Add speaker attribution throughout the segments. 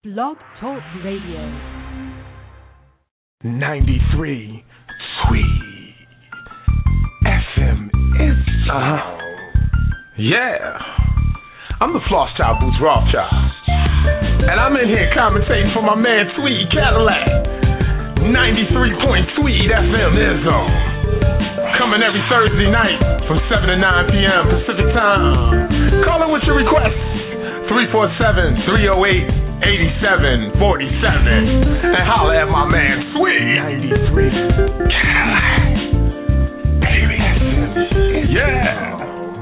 Speaker 1: Blog Talk Radio.
Speaker 2: 93 Tweed FM is Yeah. I'm the Floss Child Boots Rothschild. And I'm in here commentating for my man Tweed Cadillac. 93 Tweed FM is on. Coming every Thursday night from 7 to 9 p.m. Pacific Time. Call in with your requests. 347-308-8747. And holla at my man Tweed. 93 Cadillac. Baby. Yeah.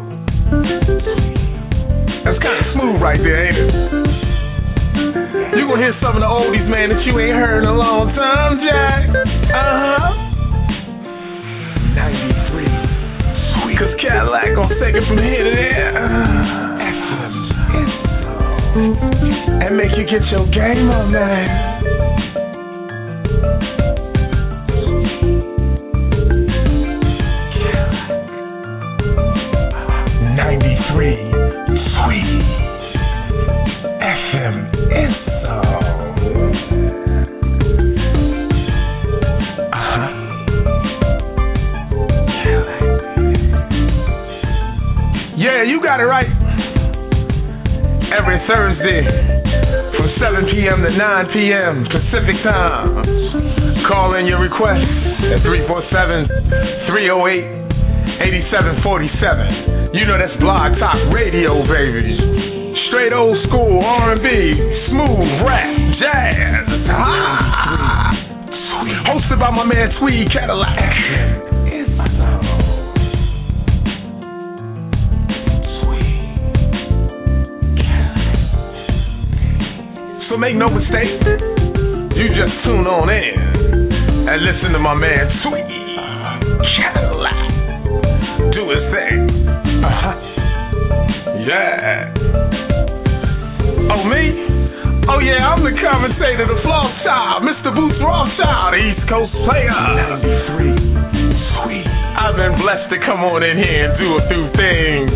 Speaker 2: That's kind of smooth right there, ain't it? You gonna hear some of the oldies, man, that you ain't heard in a long time, Jack. 93 Sweet. Cause Cadillac gonna take it from here to there. And make you get your game on, man. 93 Sweet FM is so. Yeah, you got it right. Every Thursday from 7 p.m. to 9 p.m. Pacific Time. Call in your requests at 347-308-8747. You know that's Blog Talk Radio, baby. Straight old school R&B, smooth rap, jazz. Hosted by my man Tweed Cadillac. So make no mistake, you just tune on in and listen to my man Tweed Cadillac do his thing. Yeah. Oh, me? Oh, yeah, I'm the commentator, the Floss Child, Mr. Boots Rothschild, the East Coast player. 93 Sweet. I've been blessed to come on in here and do a few things.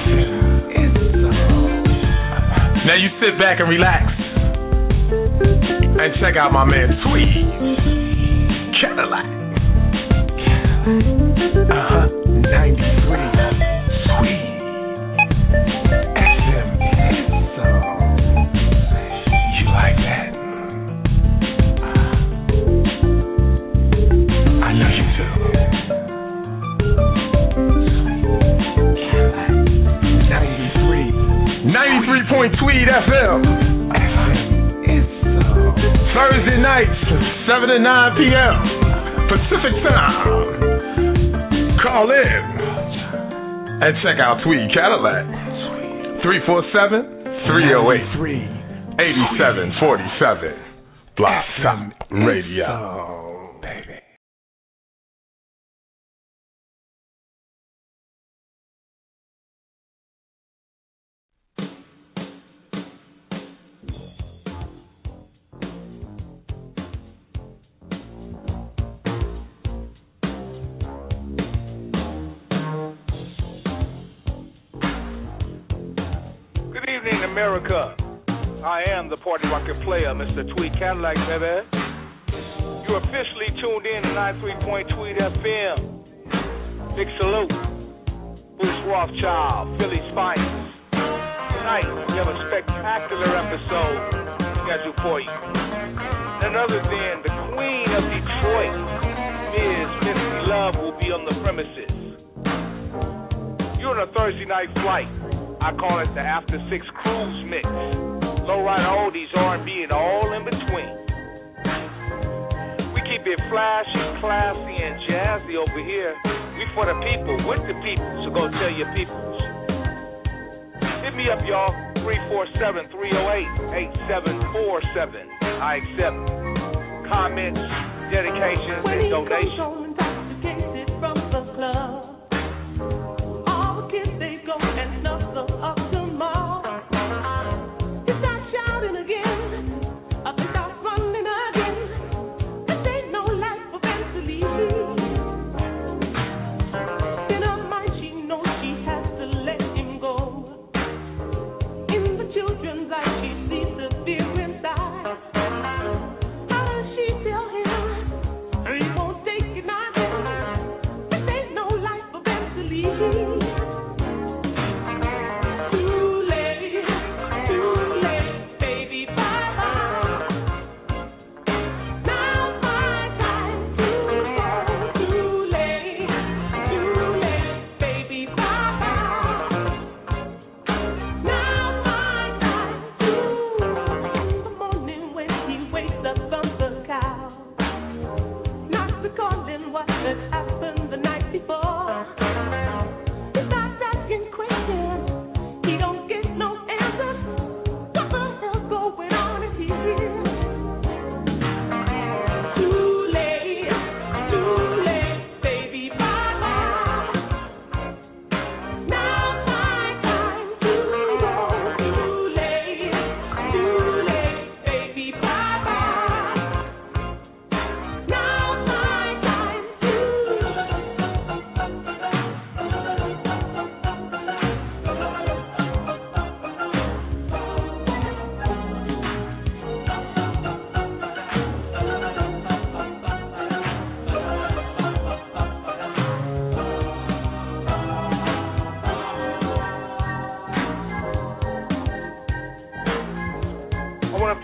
Speaker 2: Now you sit back and relax. And check out my man Tweed Cadillac. 93 Sweet FM. So you like that? I know you do. 93 Tweed FM. Thursday nights, 7 to 9 p.m. Pacific Time. Call in and check out Tweed Cadillac. 347-308-8747. Blog Talk Radio. Baby.
Speaker 3: America, I am the party rocket player, Mr. Tweed Cadillac, baby. You officially tuned in to 93 Tweed FM. Big salute. Boots Rothschild, Philly's finest. Tonight, we have a spectacular episode scheduled for you. None other than the Queen of Detroit, Ms. Missy Love, will be on the premises. You're on a Thursday night flight. I call it the After 6 Cruise Mix. Lowrider oldies, R&B, and all in between. We keep it flashy, classy, and jazzy over here. We for the people, with the people, so go tell your peoples. Hit me up, y'all, 347-308-8747. I accept comments, dedications, and donations. From the club. Children's eyes, she sees the fear inside.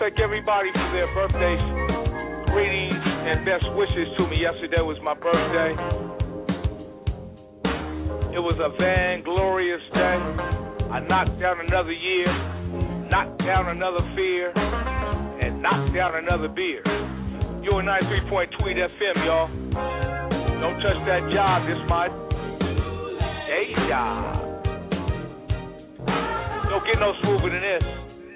Speaker 3: thank everybody for their birthday greetings and best wishes to me. Yesterday was my birthday. It was a vainglorious day. I knocked down another year, knocked down another fear, and knocked down another beer. You're 93 Tweet FM, y'all. Don't touch that job. This my day job. Don't get no smoother than this.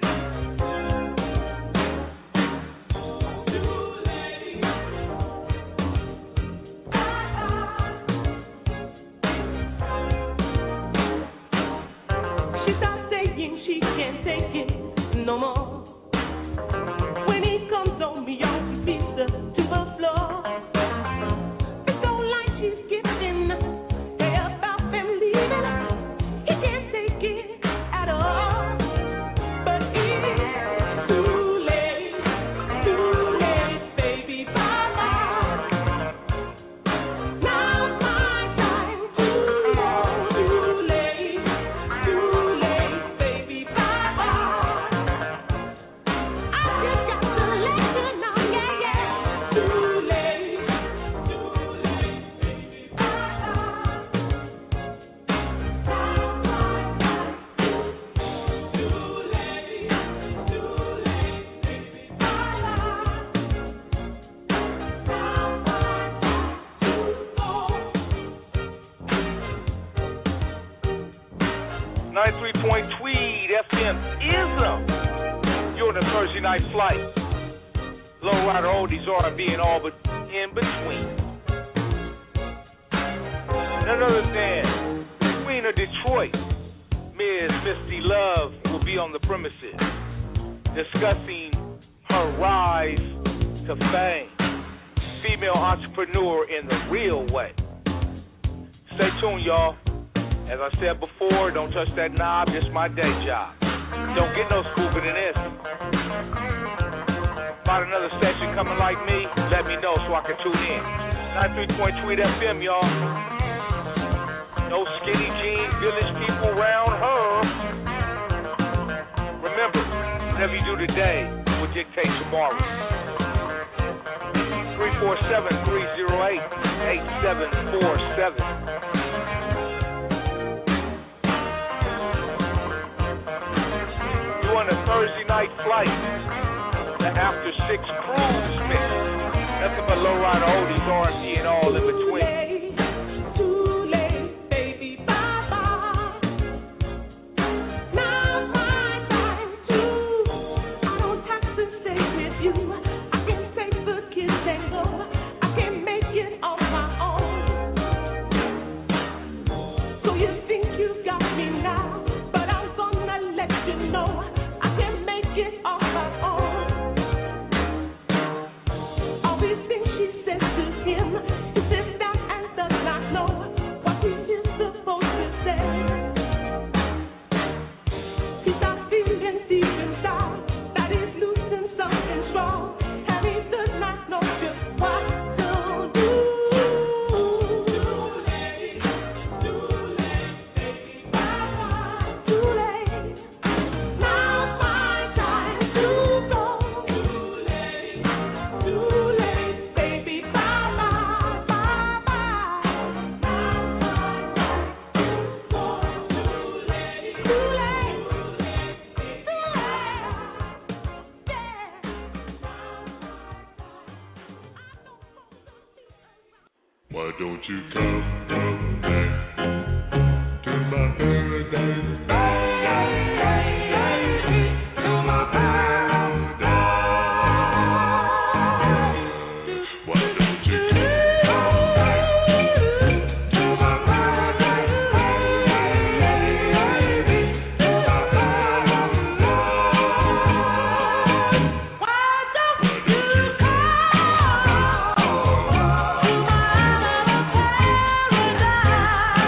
Speaker 1: She stopped saying she can't take it no more. When he comes on me, y'all, he beats her to the floor. It's so like she's skipping, way about them leaving. He can't take it at all. But it's too late, baby, bye-bye. Now's my time, too late, baby, bye-bye. I just got to let you know, yeah, too late, baby,
Speaker 3: Tweet FM ism. You're on a Thursday night flight. Low rider oldies, R&B, and all but in between. None other than Queen of Detroit, Ms. Misty Love, will be on the premises discussing her rise to fame. Female entrepreneur in the real way. Stay tuned, y'all. As I said before, don't touch that knob, it's my day job. Don't get no smoother than this. About another session coming like me, let me know so I can tune in. 93 Tweet FM, y'all. No skinny jeans, village people around her. Remember, whatever you do today will dictate tomorrow. 347-308-8747. On a Thursday night flight, the After 6 cruise mix. Nothing but lowrider oldies, R&B, and all in between.
Speaker 1: Too late, baby, bye-bye. Now's my time too. I don't have to stay with you. I can take the kids and go. I can make it on my own. So you think you got me now, but I'm gonna let you know. Get off my own. All these things she says to him, he sits down and does not know what he is supposed to say. He starts feeling deep inside that he's losing something strong, and he does not know just what to do. Too late, baby, bye-bye. Too late. Now's my time to go. Too late, baby, bye-bye, bye-bye. Too late,
Speaker 4: Why don't you come back to my paradise? To my paradise. Why don't you come back to my paradise? To my paradise.
Speaker 1: Why don't you come to my paradise?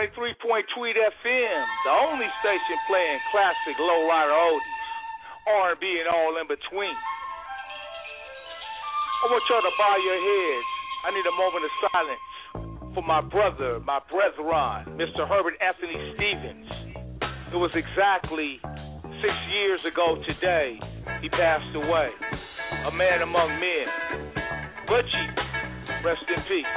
Speaker 3: 93 Point Tweet FM, the only station playing classic lowrider oldies, R&B and all in between. I want y'all to bow your heads. I need a moment of silence for my brother, my brethren, Mr. Herbert Anthony Stevens. It was exactly 6 years ago today he passed away. A man among men. Butchie, rest in peace.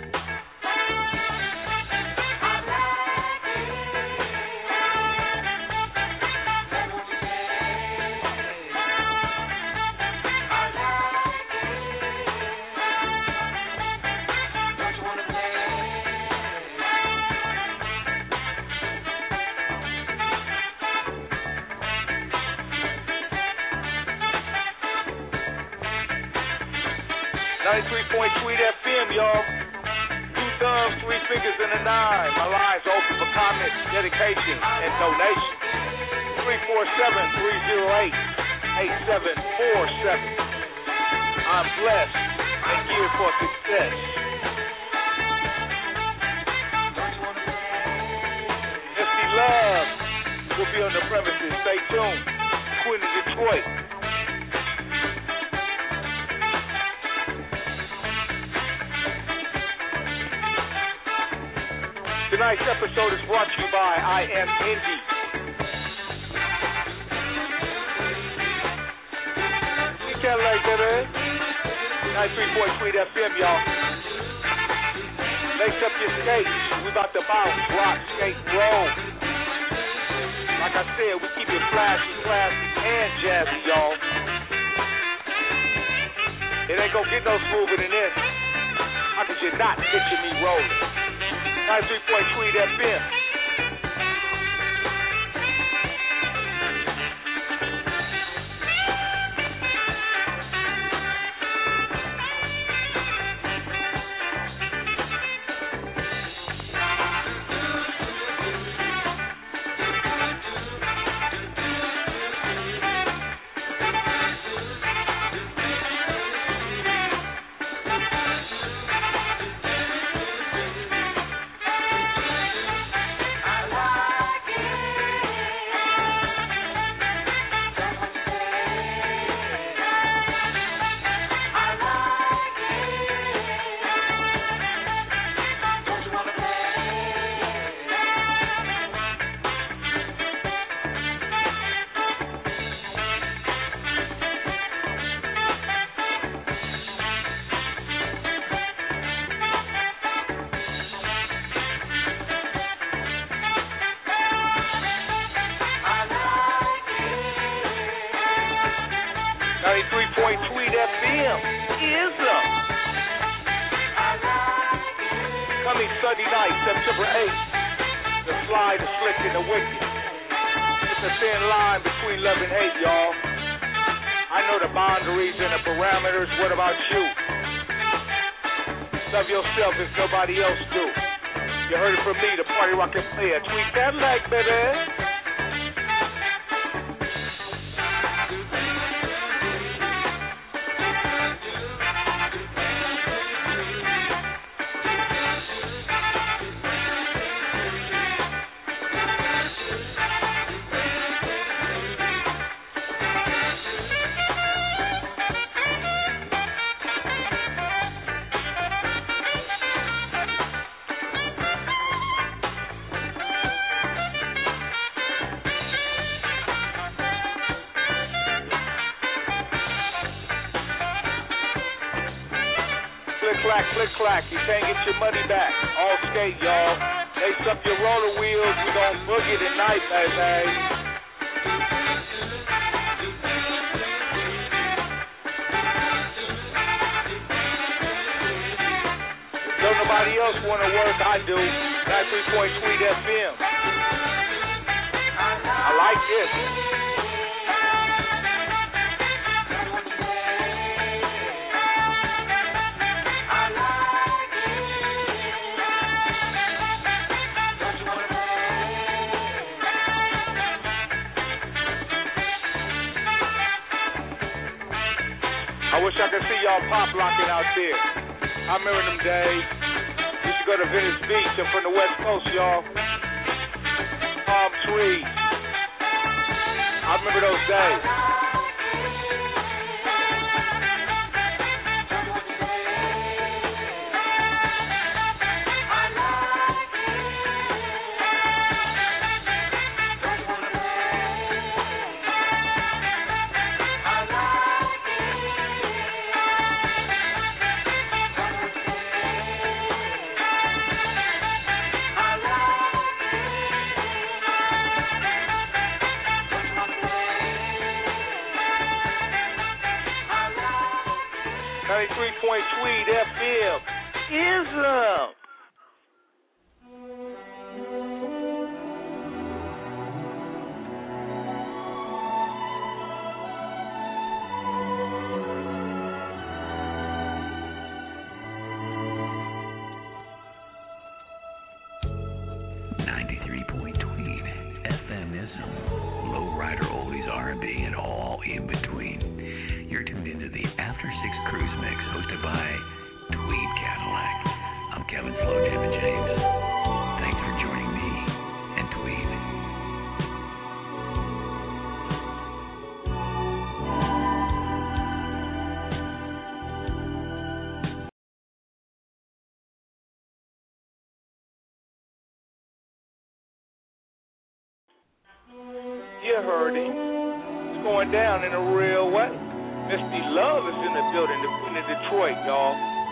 Speaker 3: Tweet FM, y'all. 2 thumbs, 3 fingers, and a 9. My lines are open for comments, dedication, and donation. 347-308-8747. I'm blessed and geared for success. MC Love will be on the premises. Stay tuned. Queen of Detroit. Tonight's episode is brought to you by I Am Indie. We can't like that, eh? 93 Point Tweet FM, y'all. Lace up your skates. We about to bounce, rock, skate, roll. Like I said, we keep it flashy, classy, and jazzy, y'all. It ain't gonna get no smoother than this. How could you not picture me rolling? 93 Point Tweet FM. If nobody else do. You heard it from me, the party rocket player. Tweet that like, baby. Click clack, you can't get your money back. All skate, y'all. Lace up your roller wheels. We gon' boogie tonight, baby. Don't nobody else wanna work, I do. 93 Point Tweet FM. I like this. I wish I could see y'all pop locking out there. I remember them days. Used to go to Venice Beach. I'm from the West Coast, y'all. Palm trees. I remember those days. Tweed FM. Islam.
Speaker 5: Lowrider oldies, R&B, and all in between. You're tuned into the After Six Cruise Mix, hosted by Tweed Cadillac. I'm Kevin Slow Jam James. Thanks for joining me and Tweed.
Speaker 3: You heard him. It's going down in a real way. Misty Love is in the building, the Queen of Detroit, y'all.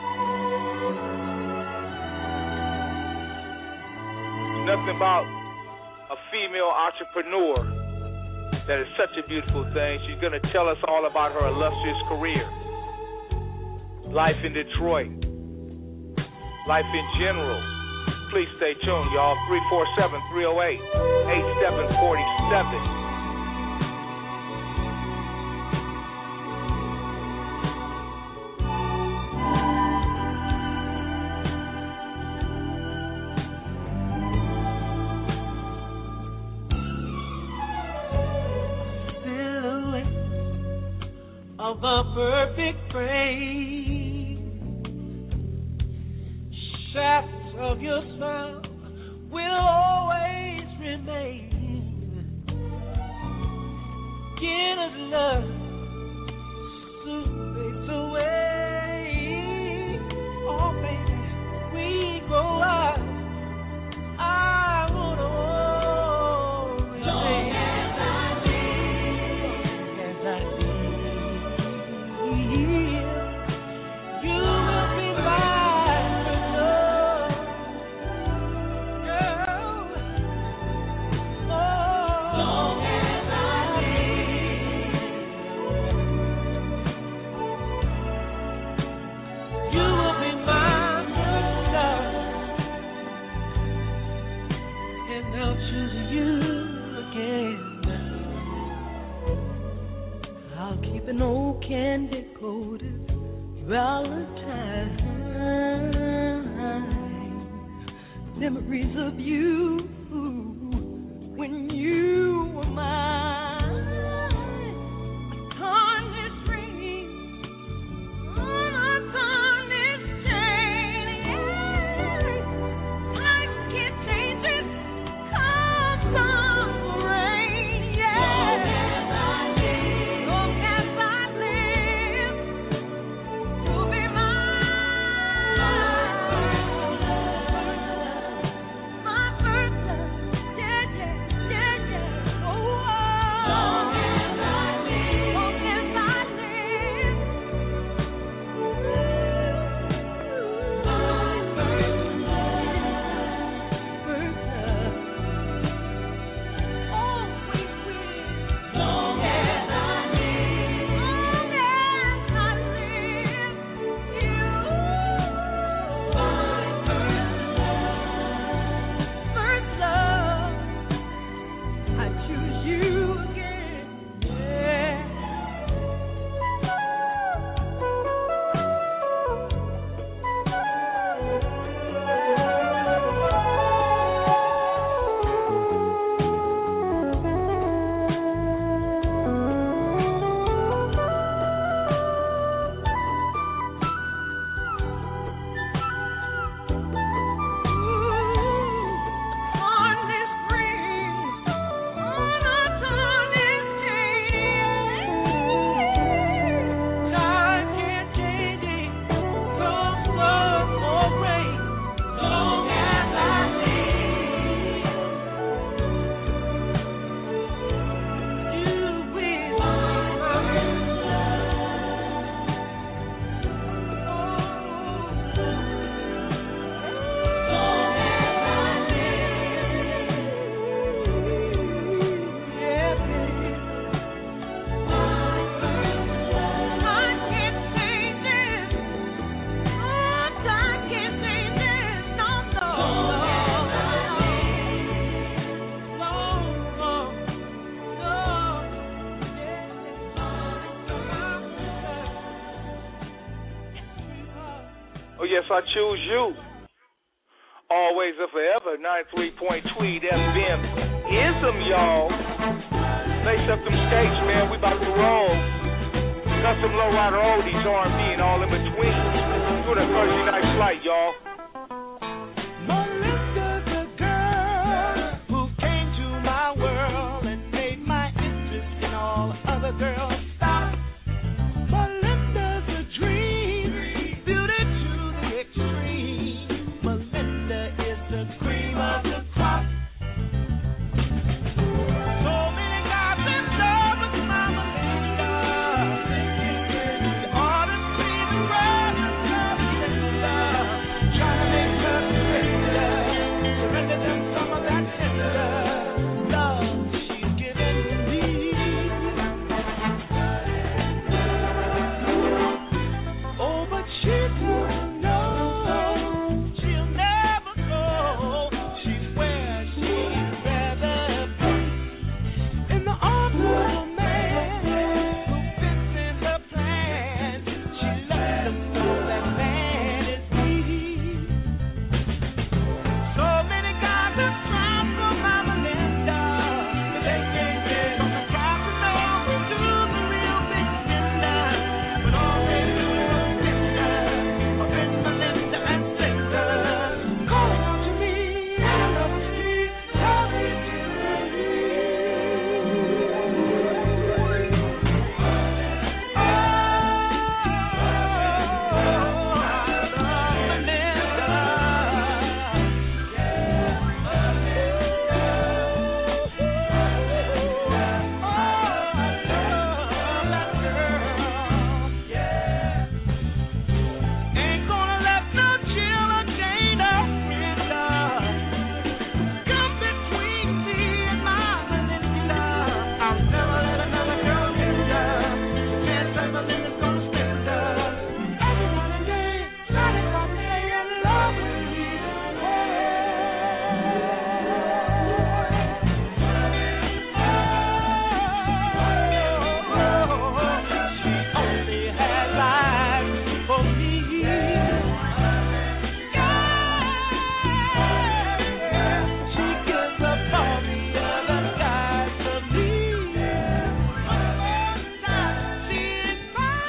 Speaker 3: Nothing about a female entrepreneur that is such a beautiful thing. She's going to tell us all about her illustrious career. Life in Detroit. Life in general. Please stay tuned, y'all. 347-308-8747.
Speaker 1: Of a perfect frame, shafts of your smile will always remain. Beginner's love soon fades away. Oh baby, we grow up. I wanna always stay. An old candy coated Valentine, memories of you when you were mine. On this ring, on this chain, yeah. Life can change it, comes on rain, yeah. Oh,
Speaker 3: Oh, yes, I choose you. Always and forever, 93 Tweed FM. Ism, y'all. Lace up them skates, man. We about to roll. Got some lowrider oldies, R&B, and all in between. Do the Thursday night flight, y'all.
Speaker 1: Melinda's a girl who came to my world and made my interest in all other girls stop. Melinda's a dream, beauty to the extreme. Melinda is the cream of the crop. So many guys in love with my Melinda. You ought to see the world of Melinda. Trying to make her surrender. Surrender them some of that tender love she's given me. Oh, but she doesn't know. She'll never know. She's where she'd rather be. In the arms of a man who fits in her plan. She lets them know that man is me. So many guys have tried for my Melinda, but they can't get from the Casanova to the real big spender. But all they do is Melinda, Melinda and Cinder. Calling out to me, I love the street, love me Ain't gonna let no chill or chain or window come between me and my Melinda. I'll never let another girl hinder the chance that Melinda's gonna spend her. Every night and day, shining from me in love with me. She only has eyes for me. She gives up all the other guys for me. She's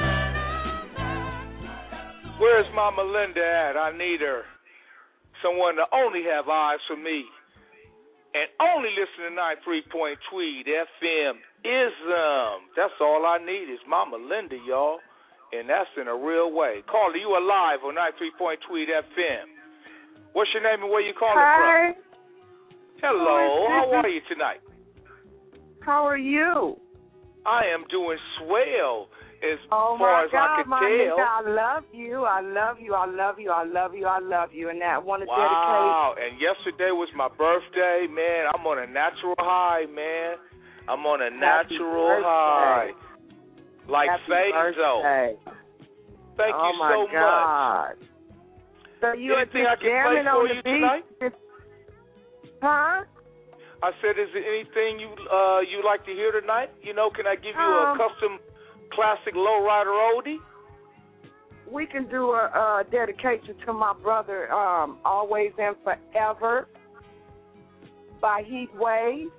Speaker 1: fine.
Speaker 3: Where's my Melinda at? I need her. Someone to only have eyes for me. And only listen to 93 Tweed FM. Ism. That's all I need is my Melinda, y'all. And that's in a real way. Caller, you are live on 93 Tweed FM. What's your name and where you calling
Speaker 6: Hi.
Speaker 3: from? Hello. How are you tonight?
Speaker 6: How are you?
Speaker 3: I am doing swell as
Speaker 6: Oh
Speaker 3: far
Speaker 6: my
Speaker 3: as I
Speaker 6: God,
Speaker 3: can
Speaker 6: my
Speaker 3: tell.
Speaker 6: nigga, I love you. I love you. I love you. I love you. I love you. And I want to dedicate.
Speaker 3: Wow. And yesterday was my birthday, man. I'm on a natural high, man. I'm on a natural high. Like
Speaker 6: Happy
Speaker 3: Fazo.
Speaker 6: birthday.
Speaker 3: Thank
Speaker 6: Oh
Speaker 3: you
Speaker 6: my
Speaker 3: so
Speaker 6: God. So you are
Speaker 3: Anything I
Speaker 6: just
Speaker 3: can play
Speaker 6: jamming
Speaker 3: for
Speaker 6: on
Speaker 3: you
Speaker 6: the beach?
Speaker 3: tonight?
Speaker 6: Huh?
Speaker 3: I said, is there anything you like to hear tonight? You know, can I give you a custom classic lowrider oldie?
Speaker 6: We can do a dedication to my brother, Always and Forever by Heat Wave.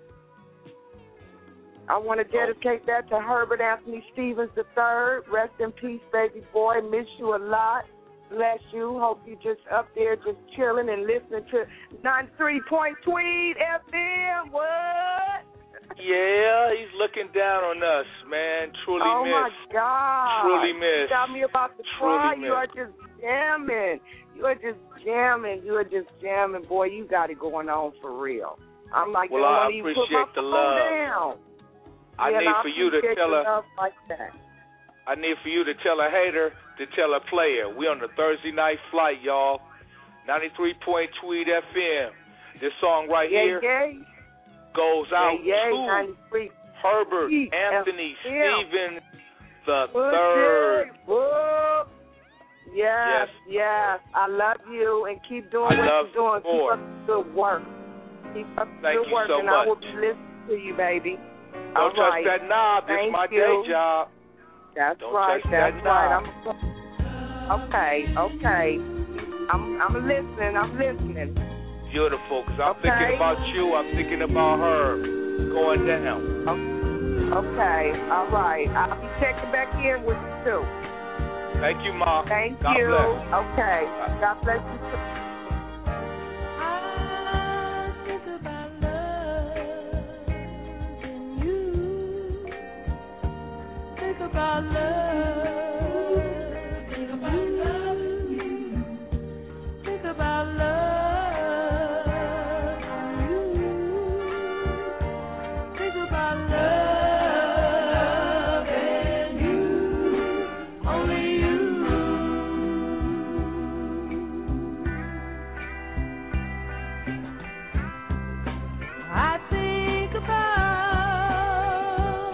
Speaker 6: I want to dedicate that to Herbert Anthony Stevens III. Rest in peace, baby boy. Miss you a lot. Bless you. Hope you just up there just chilling and listening to 93 Tweed FM. What?
Speaker 3: Yeah, he's looking down on us, man. Truly
Speaker 6: oh,
Speaker 3: miss.
Speaker 6: my God.
Speaker 3: Truly miss.
Speaker 6: You got me about to
Speaker 3: Truly
Speaker 6: cry.
Speaker 3: miss.
Speaker 6: You are just jamming. You are just jamming. You are just jamming. Boy, you got it going on for real. I'm like,
Speaker 3: well,
Speaker 6: you don't
Speaker 3: I
Speaker 6: want to even put my
Speaker 3: appreciate the
Speaker 6: phone
Speaker 3: love.
Speaker 6: down.
Speaker 3: I
Speaker 6: Yeah,
Speaker 3: need for you to tell her.
Speaker 6: love like that.
Speaker 3: I need for you to tell a hater to tell a player. We on the Thursday night flight, y'all. 93 Tweed FM. This song right here goes out to
Speaker 6: 93.
Speaker 3: Herbert
Speaker 6: Tweed
Speaker 3: Anthony
Speaker 6: FM.
Speaker 3: Stevens III.
Speaker 6: Yes. I love you, and keep doing
Speaker 3: I love
Speaker 6: what you're doing. Keep
Speaker 3: support.
Speaker 6: up the good work. Keep up the
Speaker 3: Thank
Speaker 6: good
Speaker 3: you
Speaker 6: work,
Speaker 3: so
Speaker 6: and I will
Speaker 3: much.
Speaker 6: be listening to you, baby.
Speaker 3: Don't touch
Speaker 6: right.
Speaker 3: that knob. This is
Speaker 6: Thank
Speaker 3: my
Speaker 6: you.
Speaker 3: day job.
Speaker 6: That's
Speaker 3: Don't
Speaker 6: right.
Speaker 3: touch
Speaker 6: That's
Speaker 3: that
Speaker 6: right.
Speaker 3: knob.
Speaker 6: Okay. I'm listening. I'm listening.
Speaker 3: Beautiful, because I'm thinking about you. I'm thinking about her. Going down.
Speaker 6: Okay. All right. I'll be checking back in with you, too.
Speaker 3: Thank you, Ma.
Speaker 6: Thank
Speaker 3: God
Speaker 6: you.
Speaker 3: Bless.
Speaker 6: Okay. God bless you, too.
Speaker 1: I think about loving you. Think about love. Think about loving you. Think about loving you. Think about loving you. Only you. I think about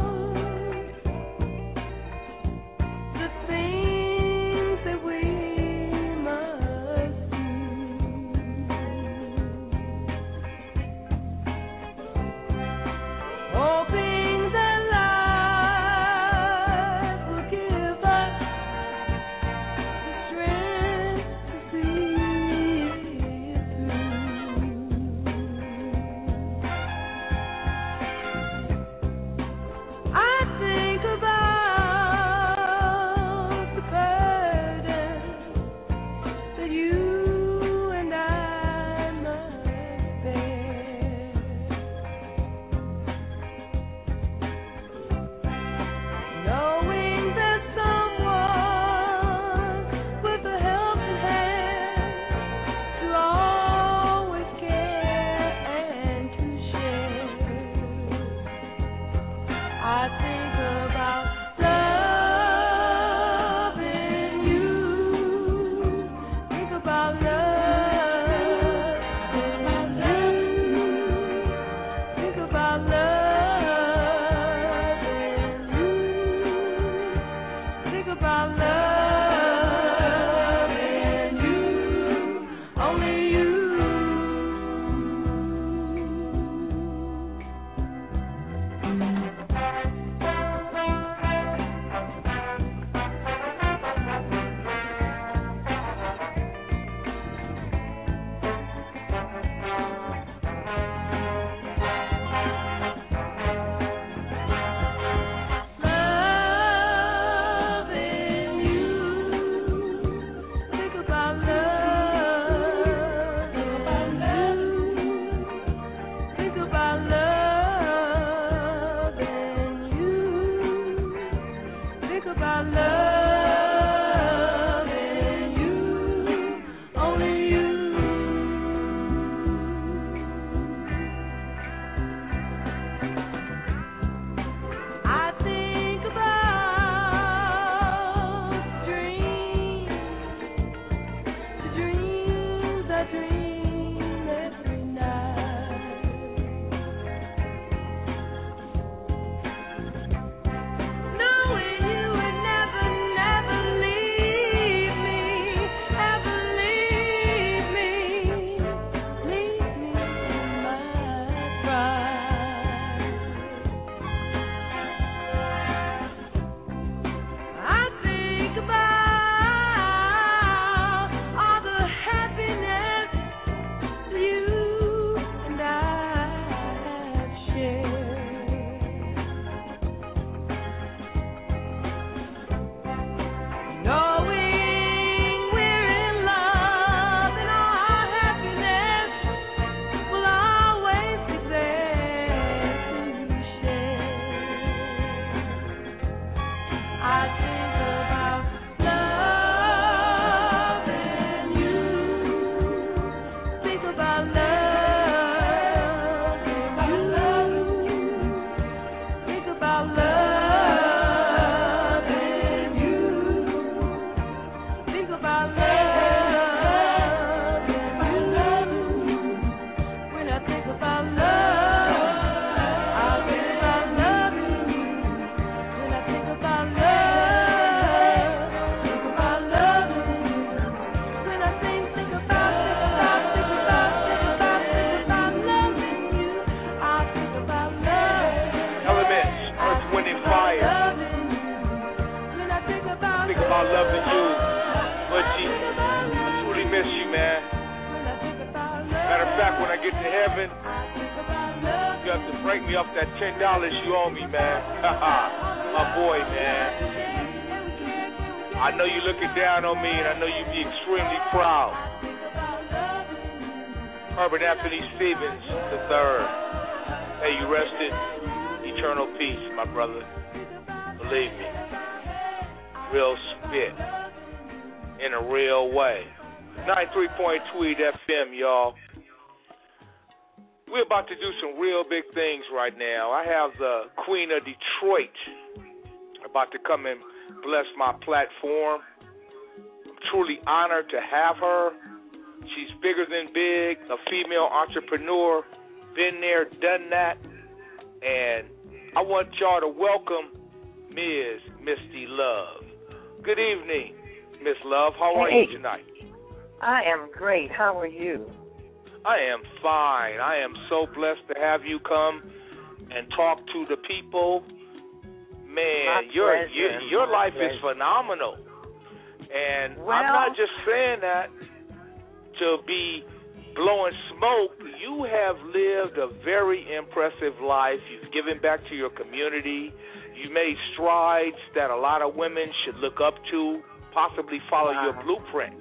Speaker 1: the things that we must do, hoping that life will give us the strength to see it through. I think about the burden that you and I must bear, knowing that someone with a helping hand to always care and to share. I think about loving you. Think about loving you. Think about loving you. Think about loving you. Only you. Loving you. Think about loving you. Think about loving you. Think about loving you. Only you. I think about dreams, the dreams I dream every night, knowing you would never, never leave me, ever leave me in my pride. I think about all the happiness you and I have shared, knowing we're in love and our happiness will always be there to share. I think about loving you. Think about loving you. Think about loving you. Think about loving you. When I think about love, I think about loving you. When I think about love, think about loving you. When I think about loving you, I think about love.
Speaker 3: Elements, Earth, Wind, and Fire.
Speaker 1: When I think about
Speaker 3: Think about loving you. But I get to heaven, you have to break me off that $10 you owe me, man. My boy, man. I know you're looking down on me, and I know you'd be extremely proud. Herbert Anthony Stevens III. Hey, you rested. Eternal peace, my brother. Believe me. Real spit. In a real way. 93 Tweed FM, y'all. We're about to do some real big things right now. I have the Queen of Detroit about to come and bless my platform. I'm truly honored to have her. She's bigger than big, a female entrepreneur, been there, done that, and I want y'all to welcome Ms. Misty Love. Good evening, Miss Love. How are you tonight?
Speaker 6: I am great. How are you?
Speaker 3: I am fine. I am so blessed to have you come and talk to the people. Man, your life is phenomenal. And I'm not just saying that to be blowing smoke. You have lived a very impressive life. You've given back to your community. You made strides that a lot of women should look up to, possibly follow your blueprint.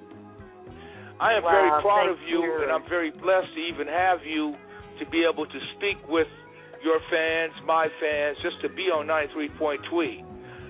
Speaker 3: I am very proud of you, and I'm very blessed to even have you to be able to speak with your fans, my fans, just to be on 93 Tweed.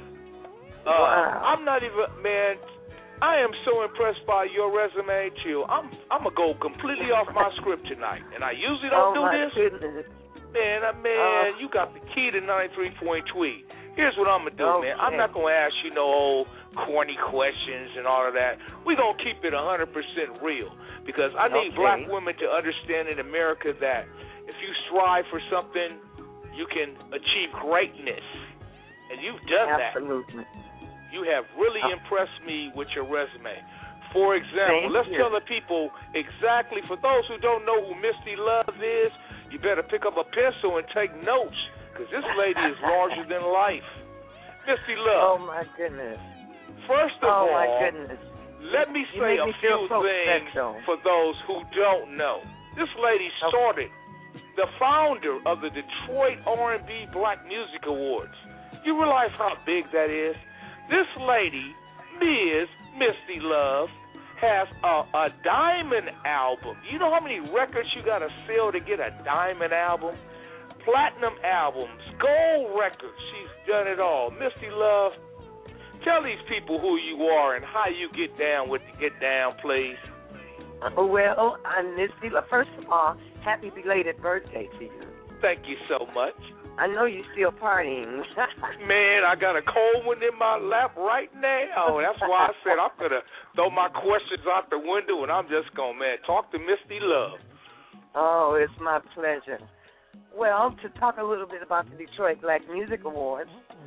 Speaker 3: I'm not even, man, I am so impressed by your resume, too. I'm going to go completely off my script tonight, and I usually don't do this.
Speaker 6: Goodness.
Speaker 3: Man, you got the key to 93 Tweed. Here's what I'm going to do, man. I'm not going to ask you no old corny questions and all of that. We're going to keep it 100% real because I need black women to understand in America that if you strive for something, you can achieve greatness. And you've done that.
Speaker 6: Absolutely.
Speaker 3: You have really impressed me with your resume. For example, let's tell the people exactly, for those who don't know who Misty Love is, you better pick up a pencil and take notes because this lady is larger than life. Misty Love.
Speaker 6: Oh, my goodness.
Speaker 3: First of all,
Speaker 6: my goodness.
Speaker 3: Let me say a few things for those who don't know. This lady started, the founder of the Detroit R&B Black Music Awards. You realize how big that is? This lady, Ms. Misty Love, has a diamond album. You know how many records you got to sell to get a diamond album? Platinum albums, gold records. She's done it all. Misty Love, tell these people who you are and how you get down with the get down, please.
Speaker 6: Well, I'm Misty Love. First of all, happy belated birthday to you.
Speaker 3: Thank you so much.
Speaker 6: I know you're still partying.
Speaker 3: Man, I got a cold one in my lap right now. That's why I said I'm going to throw my questions out the window and I'm just going to, talk to Misty Love.
Speaker 6: Oh, it's my pleasure. Well, to talk a little bit about the Detroit Black Music Awards,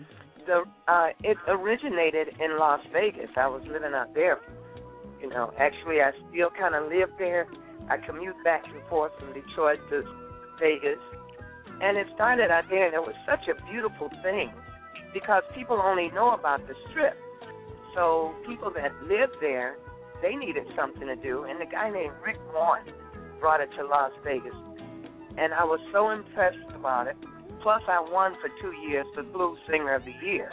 Speaker 6: it originated in Las Vegas. I was living out there. You know, actually, I still kind of live there. I commute back and forth from Detroit to Vegas. And it started out there, and it was such a beautiful thing because people only know about the Strip. So people that live there, they needed something to do. And the guy named Rick Warren brought it to Las Vegas. And I was so impressed about it. Plus, I won for 2 years the Blues Singer of the Year.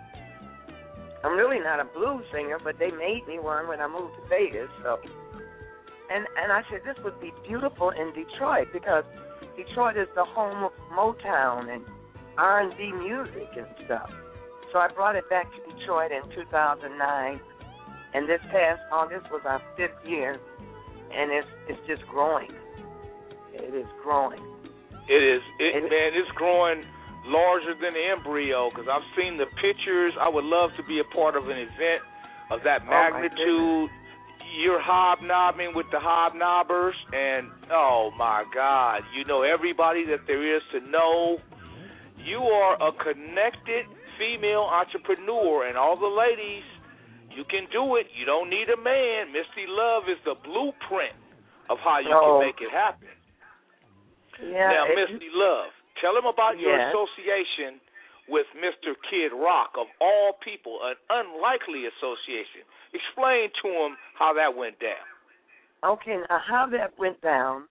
Speaker 6: I'm really not a blues singer, but they made me one when I moved to Vegas. So, and I said this would be beautiful in Detroit because Detroit is the home of Motown and R&B music and stuff. So I brought it back to Detroit in 2009, and this past August was our 5th year, and it's just growing. It is growing.
Speaker 3: It is. Man, it's growing larger than the embryo because I've seen the pictures. I would love to be a part of an event of that magnitude. You're hobnobbing with the hobnobbers, and oh, my God, you know everybody that there is to know. You are a connected female entrepreneur, and all the ladies, you can do it. You don't need a man. Misty Love is the blueprint of how you can make it happen.
Speaker 6: Yeah,
Speaker 3: now, Misty Love, tell him about your association with Mr. Kid Rock, of all people, an unlikely association. Explain to him how that went down.
Speaker 6: Okay, now how that went down,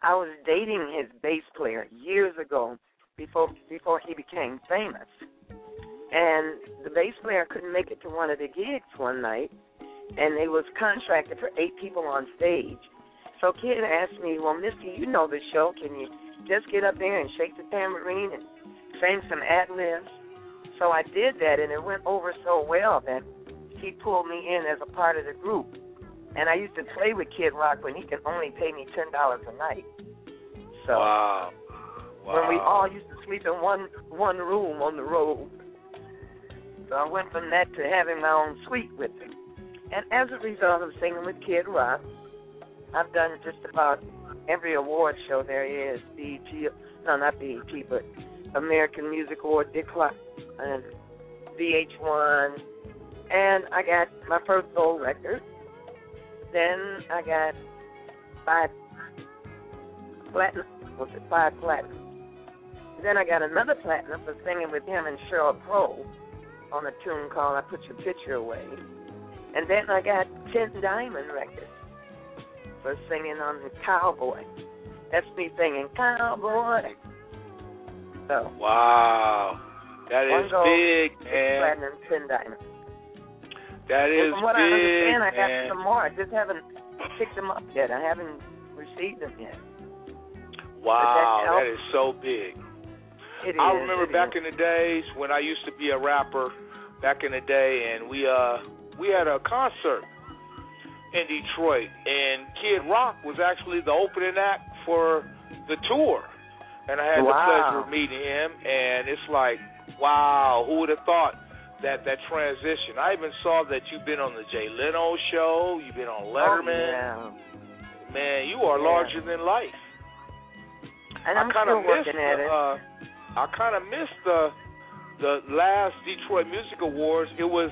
Speaker 7: I was dating his bass player years ago before he became famous. And the bass player couldn't make it to one of the gigs one night, and they was contracted for 8 people on stage. So Kid asked me, well, Misty, you know the show. Can you just get up there and shake the tambourine and sing some ad-libs? So I did that, and it went over so well that he pulled me in as a part of the group. And I used to play with Kid Rock when he could only pay me $10 a night. So
Speaker 3: wow.
Speaker 7: When we all used to sleep in one room on the road. So I went from that to having my own suite with him. And as a result of singing with Kid Rock, I've done just about every award show there is. Not BET, but American Music Award, Dick Clark, and VH1. And I got my first gold record. Then I got 5 platinum. Then I got another platinum for singing with him and Sheryl Crow on a tune called I Put Your Picture Away. And then I got 10 diamond records for singing on the Cowboy. That's me singing Cowboy. So
Speaker 3: wow. That is big,
Speaker 7: man. Platinum, 10 diamond.
Speaker 3: That is
Speaker 7: from what
Speaker 3: big,
Speaker 7: I understand, I got
Speaker 3: man.
Speaker 7: some more. I just haven't picked them up yet. I haven't received them yet.
Speaker 3: Wow, that is so big. I remember back
Speaker 7: in
Speaker 3: the days when I used to be a rapper back in the day, and we had a concert in Detroit, and Kid Rock was actually the opening act for the tour. And I had the pleasure of meeting him, and it's like, wow, who would have thought that transition? I even saw that you've been on the Jay Leno show, you've been on Letterman.
Speaker 7: Oh, yeah.
Speaker 3: Man, you are larger than life.
Speaker 7: And I'm still working at it.
Speaker 3: I kind of missed the last Detroit Music Awards. It was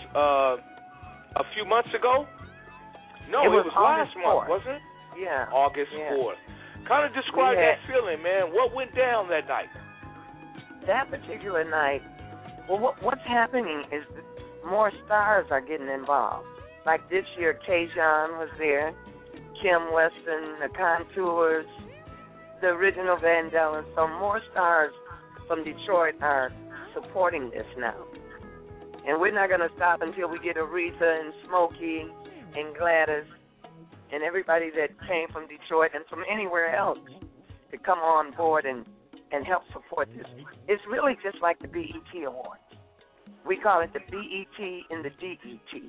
Speaker 3: a few months ago. No, it was last month, wasn't it?
Speaker 7: Yeah.
Speaker 3: August 4th. Kind of describe that feeling, man. What went down that night?
Speaker 7: That particular night, well, what's happening is that more stars are getting involved. Like this year, Kajon was there, Kim Weston, the Contours, the original Vandellas. So more stars from Detroit are supporting this now. And we're not going to stop until we get Aretha and Smokey and Gladys and everybody that came from Detroit and from anywhere else to come on board and help support this. It's really just like the BET Awards. We call it the BET and the DET.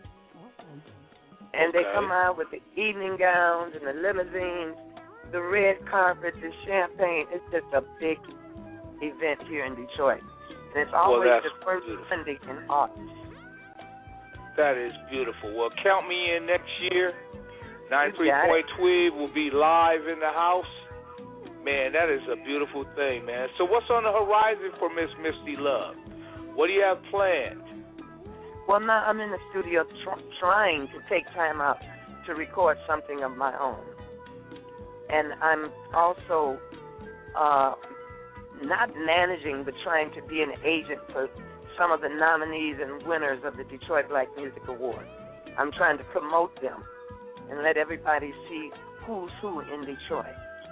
Speaker 7: And they come out with the evening gowns and the limousines, the red carpet, the champagne. It's just a big event here in Detroit. And it's always the first Sunday in August.
Speaker 3: That is beautiful. Well, count me in next year. 93 Tweed will be live in the house. Man, that is a beautiful thing, man. So what's on the horizon for Miss Misty Love? What do you have planned?
Speaker 7: Well, now I'm in the studio trying to take time out to record something of my own. And I'm also not managing, but trying to be an agent for some of the nominees and winners of the Detroit Black Music Awards. I'm trying to promote them and let everybody see who's who in Detroit.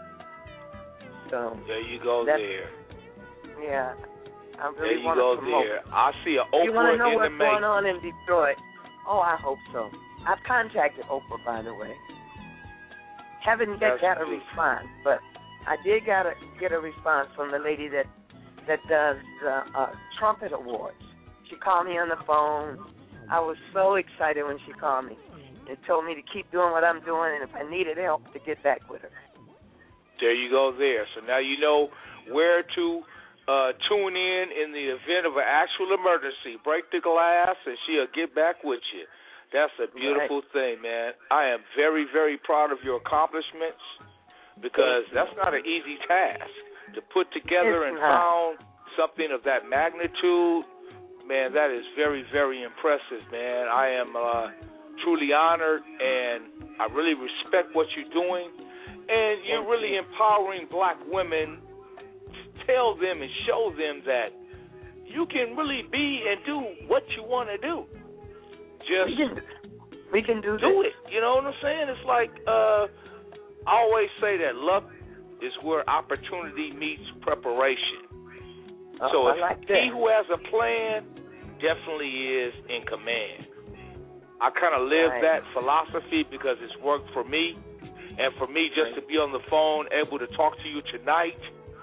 Speaker 7: So
Speaker 3: there you go there.
Speaker 7: Yeah. I really
Speaker 3: there you
Speaker 7: want
Speaker 3: go
Speaker 7: to promote.
Speaker 3: There. I see an Oprah
Speaker 7: you want to know
Speaker 3: in
Speaker 7: what's
Speaker 3: the making.
Speaker 7: going on in Detroit? Oh, I hope so. I've contacted Oprah, by the way. Haven't yet got a response, but I did get a response from the lady that does trumpet awards. She called me on the phone. I was so excited when she called me and told me to keep doing what I'm doing, and if I needed help, to get back with her.
Speaker 3: There you go there. So now you know where to tune in the event of an actual emergency. Break the glass, and she'll get back with you. That's a beautiful thing, man. I am very, very proud of your accomplishments because that's not an easy task to put together and found something of that magnitude. Man, that is very, very impressive, man. I am truly honored, and I really respect what you're doing. And you're really empowering black women. Tell them and show them that you can really be and do what you want to do. Just
Speaker 7: we can do
Speaker 3: it. You know what I'm saying? It's like I always say that luck is where opportunity meets preparation.
Speaker 7: Oh,
Speaker 3: So
Speaker 7: I like that.
Speaker 3: he who has a plan definitely is in command. I kind of live
Speaker 7: Right.
Speaker 3: that philosophy because it's worked for me. And for me just to be on the phone, able to talk to you tonight,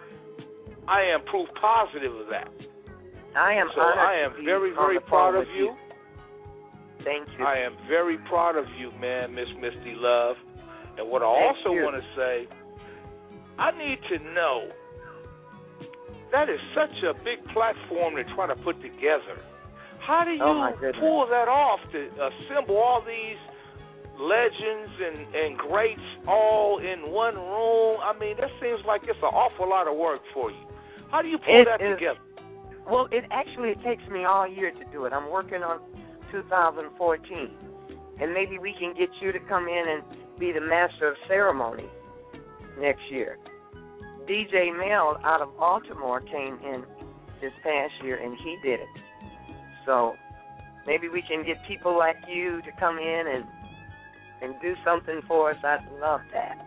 Speaker 3: I am proof positive of that.
Speaker 7: I am
Speaker 3: So
Speaker 7: honored
Speaker 3: I am
Speaker 7: to be
Speaker 3: very,
Speaker 7: on
Speaker 3: very
Speaker 7: the
Speaker 3: proud
Speaker 7: phone
Speaker 3: of
Speaker 7: with
Speaker 3: you.
Speaker 7: Thank you.
Speaker 3: I am very proud of you, man, Miss Misty Love. And what I
Speaker 7: Thank
Speaker 3: also
Speaker 7: you.
Speaker 3: want to say, I need to know, that is such a big platform to try to put together. How do
Speaker 7: Oh, my
Speaker 3: you
Speaker 7: goodness.
Speaker 3: pull that off to assemble all these legends and greats all in one room? I mean, that seems like it's an awful lot of work for you. How do you pull that together?
Speaker 7: Well, it takes me all year to do it. I'm working on 2014. And maybe we can get you to come in and be the master of ceremony next year. DJ Mel out of Baltimore came in this past year, and he did it. So maybe we can get people like you to come in and do something for us. I'd love that.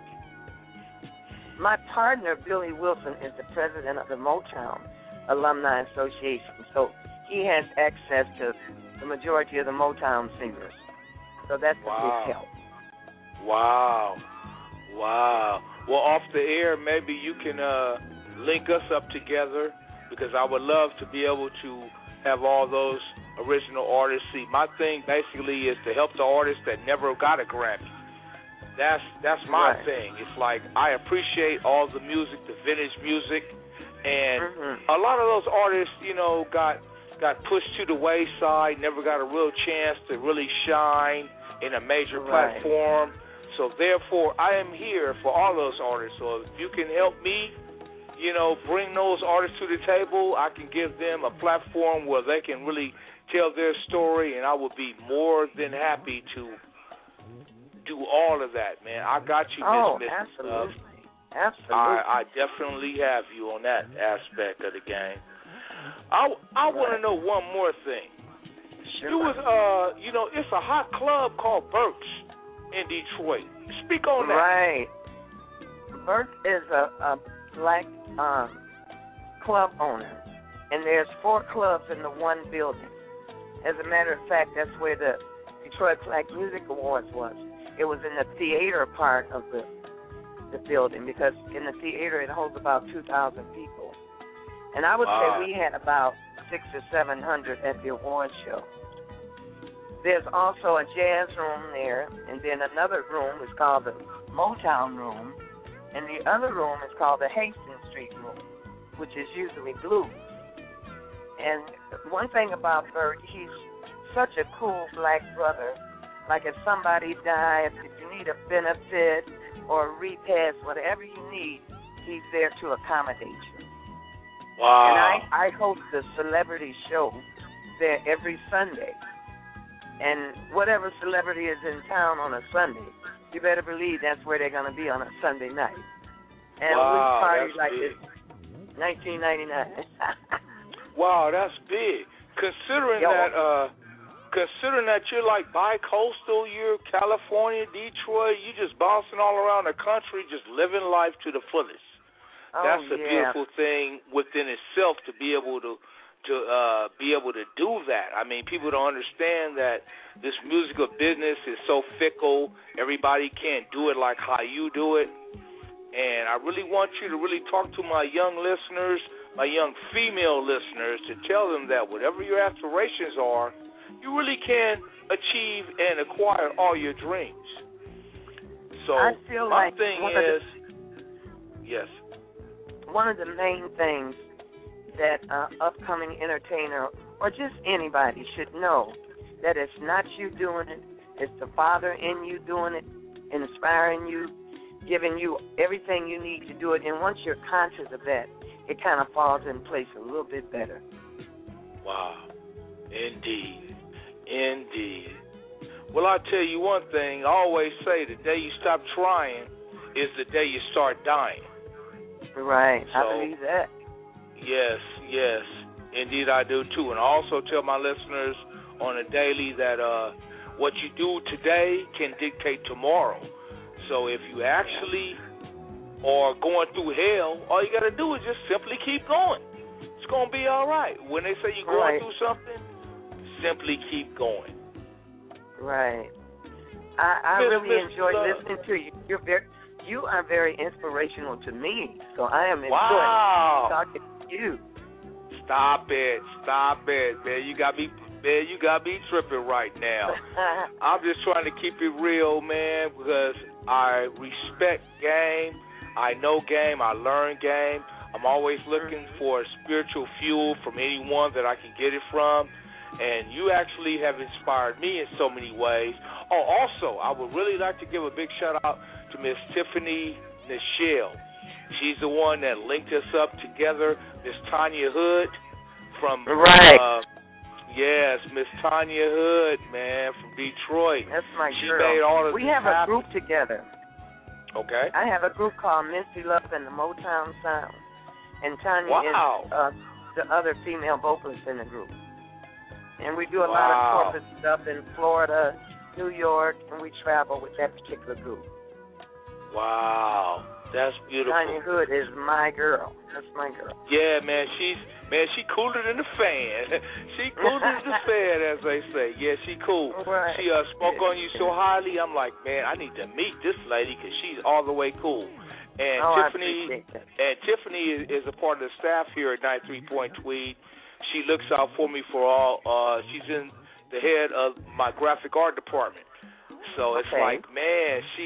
Speaker 7: My partner, Billy Wilson, is the president of the Motown Alumni Association, so he has access to the majority of the Motown singers. So that's a big help.
Speaker 3: Wow. Well, off the air, maybe you can link us up together, because I would love to be able to have all those original artists. See, my thing basically is to help the artists that never got a Grammy. That's my thing. It's like I appreciate all the music, the vintage music, and a lot of those artists, got pushed to the wayside, never got a real chance to really shine in a major platform. So therefore, I am here for all those artists. So if you can help me, bring those artists to the table, I can give them a platform where they can really tell their story, and I would be more than happy to do all of that, man. I got you, Miss Misty Love.
Speaker 7: Absolutely.
Speaker 3: I definitely have you on that aspect of the game. I want to know one more thing.
Speaker 7: Sure.
Speaker 3: You was, it's a hot club called Burke's in Detroit. Speak on that.
Speaker 7: Right. Burke is a black club owner, and there's 4 clubs in the one building. As a matter of fact, that's where the Detroit Black Music Awards was. It was in the theater part of the building, because in the theater it holds about 2,000 people. And I would say we had about 600 or 700 at the awards show. There's also a jazz room there, and then another room is called the Motown room, and the other room is called the Hastings Street room, which is usually blues. And one thing about Bert, he's such a cool black brother. Like if somebody dies, if you need a benefit or a repass, whatever you need, he's there to accommodate you.
Speaker 3: Wow.
Speaker 7: And I host a celebrity show there every Sunday. And whatever celebrity is in town on a Sunday, you better believe that's where they're going to be on a Sunday night. And we party like
Speaker 3: big.
Speaker 7: it's 1999.
Speaker 3: Wow, that's big. Considering that you're like bi-coastal, you're California, Detroit, you just bouncing all around the country, just living life to the fullest. That's a beautiful thing within itself to be able to do that. I mean, people don't understand that this musical business is so fickle. Everybody can't do it like how you do it. And I really want you to really talk to my young listeners, my young female listeners, to tell them that whatever your aspirations are, you really can achieve and acquire all your dreams. So
Speaker 7: I feel
Speaker 3: my
Speaker 7: like
Speaker 3: thing is, yes.
Speaker 7: One of the main things that upcoming entertainer or just anybody should know, that it's not you doing it, it's the Father in you doing it, inspiring you, giving you everything you need to do it. And once you're conscious of that, it kind of falls in place a little bit better.
Speaker 3: Wow. Indeed. Well, I'll tell you one thing. I always say the day you stop trying is the day you start dying.
Speaker 7: Right.
Speaker 3: So,
Speaker 7: I believe that.
Speaker 3: Yes. Indeed, I do, too. And I also tell my listeners on a daily that what you do today can dictate tomorrow. So if you actually or going through hell, all you got to do is just simply keep going. It's going to be all right. When they say you're going through something, simply keep going.
Speaker 7: Right. I really enjoy listening to you. You are very inspirational to me, so I am enjoying talking to you.
Speaker 3: Stop it, man. You got me tripping right now. I'm just trying to keep it real, man, because I respect game. I know game. I learn game. I'm always looking for spiritual fuel from anyone that I can get it from. And you actually have inspired me in so many ways. Oh, also, I would really like to give a big shout-out to Miss Tiffany Nichelle. She's the one that linked us up together. Miss Tanya Hood from... yes, Miss Tanya Hood, man, from Detroit.
Speaker 7: That's my
Speaker 3: she
Speaker 7: girl.
Speaker 3: Made all of
Speaker 7: we have a group together.
Speaker 3: Okay.
Speaker 7: I have a group called Misty Love and the Motown Sound. And Tanya is the other female vocalist in the group. And we do a lot of corporate stuff in Florida, New York, and we travel with that particular group.
Speaker 3: Wow, that's beautiful.
Speaker 7: Tanya Hood is my girl. That's my girl.
Speaker 3: Yeah, man, she cooler than the fan. She cooler than the fan, as they say. Yeah, she cool.
Speaker 7: Right.
Speaker 3: She spoke on you so highly. I'm like, man, I need to meet this lady because she's all the way cool. And Tiffany is a part of the staff here at 93 Point Tweed. She looks out for me for all. She's in the head of my graphic art department. So it's like, man, she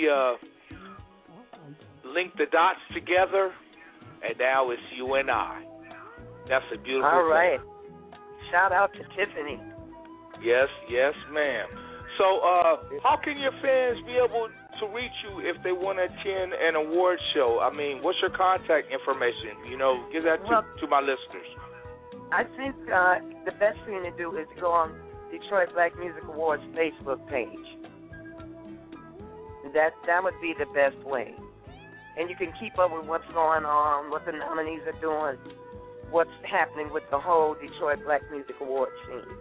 Speaker 3: linked the dots together, and now it's you and I. That's a beautiful thing.
Speaker 7: All right. Shout out to Tiffany.
Speaker 3: Yes, ma'am. So how can your fans be able to reach you if they want to attend an award show? I mean, what's your contact information? Give that to my listeners.
Speaker 7: I think the best thing to do is go on Detroit Black Music Awards Facebook page. That would be the best way. And you can keep up with what's going on, what the nominees are doing, what's happening with the whole Detroit Black Music Awards scene.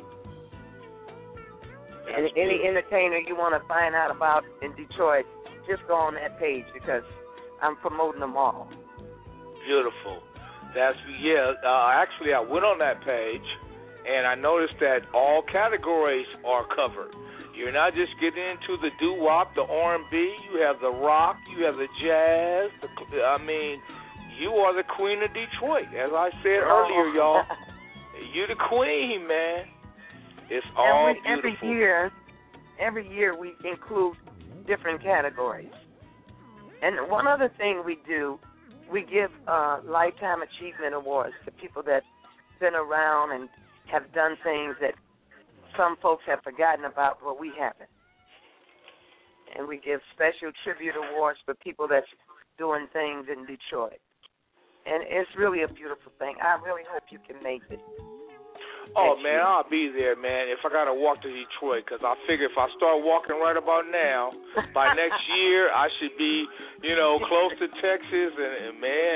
Speaker 7: And any entertainer you want to find out about in Detroit, just go on that page because I'm promoting them all.
Speaker 3: Beautiful. Actually, I went on that page, and I noticed that all categories are covered. You're not just getting into the doo-wop, the R&B. You have the rock. You have the jazz. You are the queen of Detroit. As I said earlier, y'all, you the queen, man. It's all beautiful. Every year we include different categories.
Speaker 7: And one other thing we do, we give Lifetime Achievement Awards to people that have been around and have done things that some folks have forgotten about, but we haven't. And we give special tribute awards for people that's doing things in Detroit. And it's really a beautiful thing. I really hope you can make it.
Speaker 3: Oh, man, I'll be there, man, if I got to walk to Detroit, because I figure if I start walking right about now, by next year I should be, close to Texas, and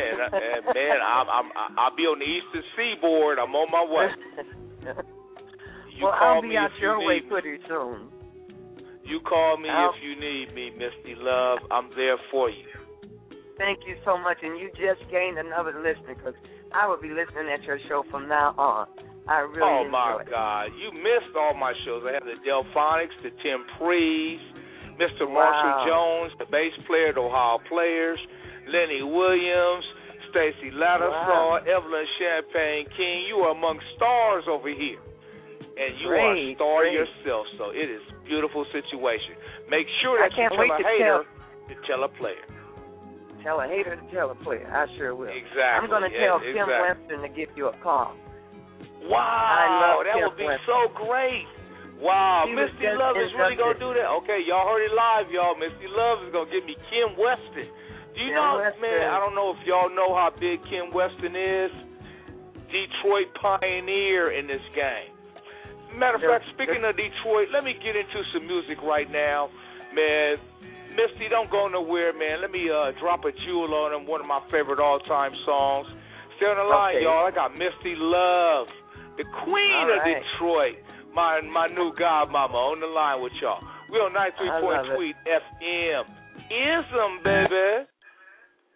Speaker 3: I'll be on the eastern seaboard. I'm on my way.
Speaker 7: I'll be out your way pretty soon.
Speaker 3: You call me if you need me, Misty Love. I'm there for you.
Speaker 7: Thank you so much, and you just gained another listener, because I will be listening at your show from now on. I really enjoy it. Oh, my
Speaker 3: God. You missed all my shows. I have the Delphonics, the Tim Prees, Mr. Marshall Jones, the bass player, the Ohio Players, Lenny Williams, Stacy Lattisaw, Evelyn Champagne King. You are among stars over here. And you are a star yourself, so it is a beautiful situation. Make sure that you tell a hater to tell a player.
Speaker 7: Tell a hater to tell a player. I sure will.
Speaker 3: Exactly.
Speaker 7: I'm going to tell Kim Weston to give you a call.
Speaker 3: Wow, that would be so great. Wow, Misty Love is really going to do that. Okay, y'all heard it live, y'all. Misty Love is going to give me Kim Weston. Do you know, man, I don't know if y'all know how big Kim Weston is. Detroit pioneer in this game. Matter of fact, speaking of Detroit, let me get into some music right now. Man, Misty, don't go nowhere, man. Let me drop a jewel on him, one of my favorite all-time songs. Stay on the line, y'all. I got Misty Love, the queen of Detroit, my new godmama, on the line with y'all. We on 93 Point Tweet FM. Ism, baby.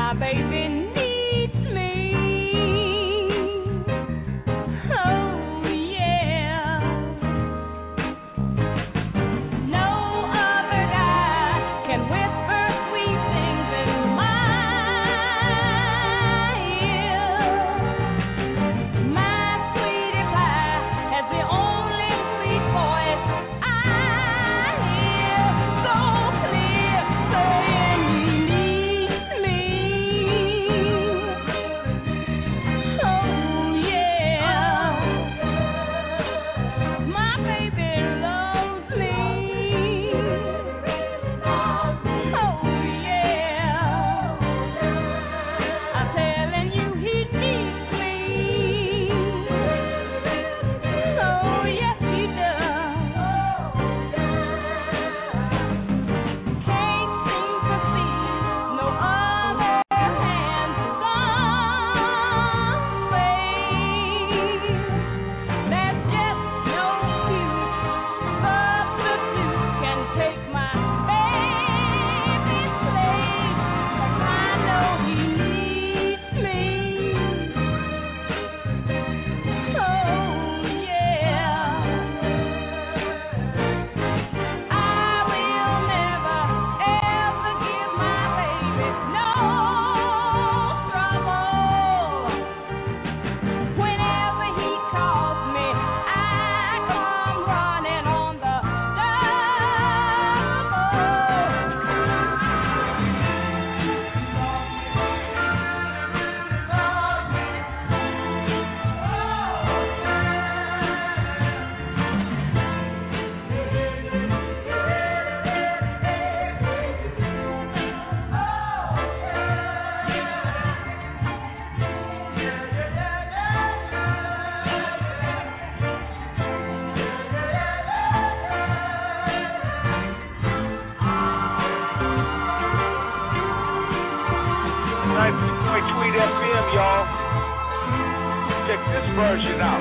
Speaker 3: version out.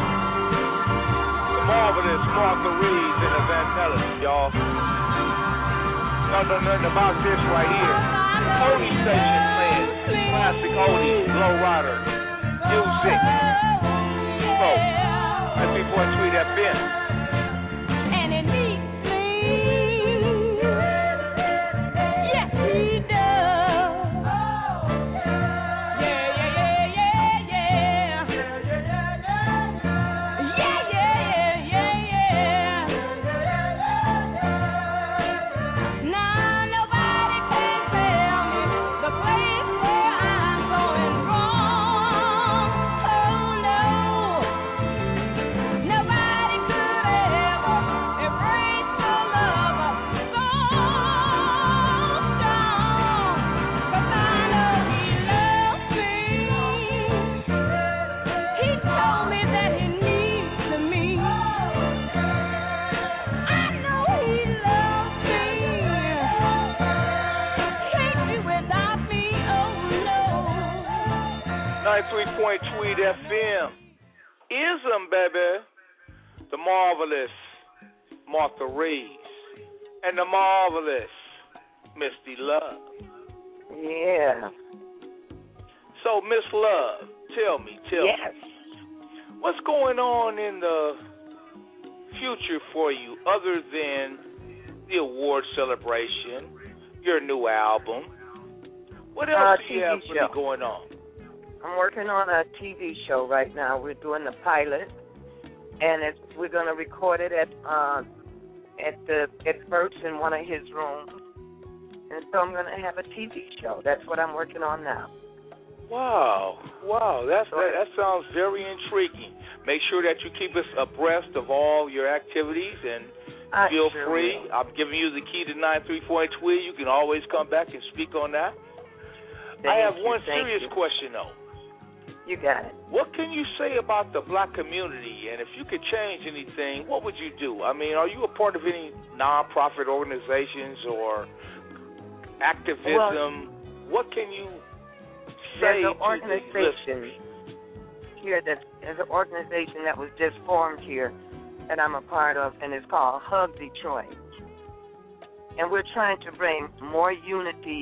Speaker 3: The marvelous Martha Reeves and the Vandellas, y'all. Y'all know nothing about this right here. Oldie station playing classic oldies, low rider, music. So, that's before Tweet FM. Tweet FM. Ism, baby. The marvelous Martha Reeves and the marvelous Misty Love.
Speaker 7: Yeah.
Speaker 3: So, Miss Love, tell me, what's going on in the future for you other than the award celebration, your new album? What else do you have really going on?
Speaker 7: I'm working on a TV show right now. We're doing the pilot, and we're going to record it at Bert's in one of his rooms. And so I'm going to have a TV show. That's what I'm working on now.
Speaker 3: Wow, that sounds very intriguing. Make sure that you keep us abreast of all your activities, and feel free. Will. I'm giving you the key to 934 Tweet. You can always come back and speak on that. I have one serious question, though.
Speaker 7: You got it.
Speaker 3: What can you say about the black community? And if you could change anything, what would you do? I mean, are you a part of any nonprofit organizations or activism? What can you say
Speaker 7: to the listeners? There's an organization that was just formed here that I'm a part of, and it's called Hug Detroit. And we're trying to bring more unity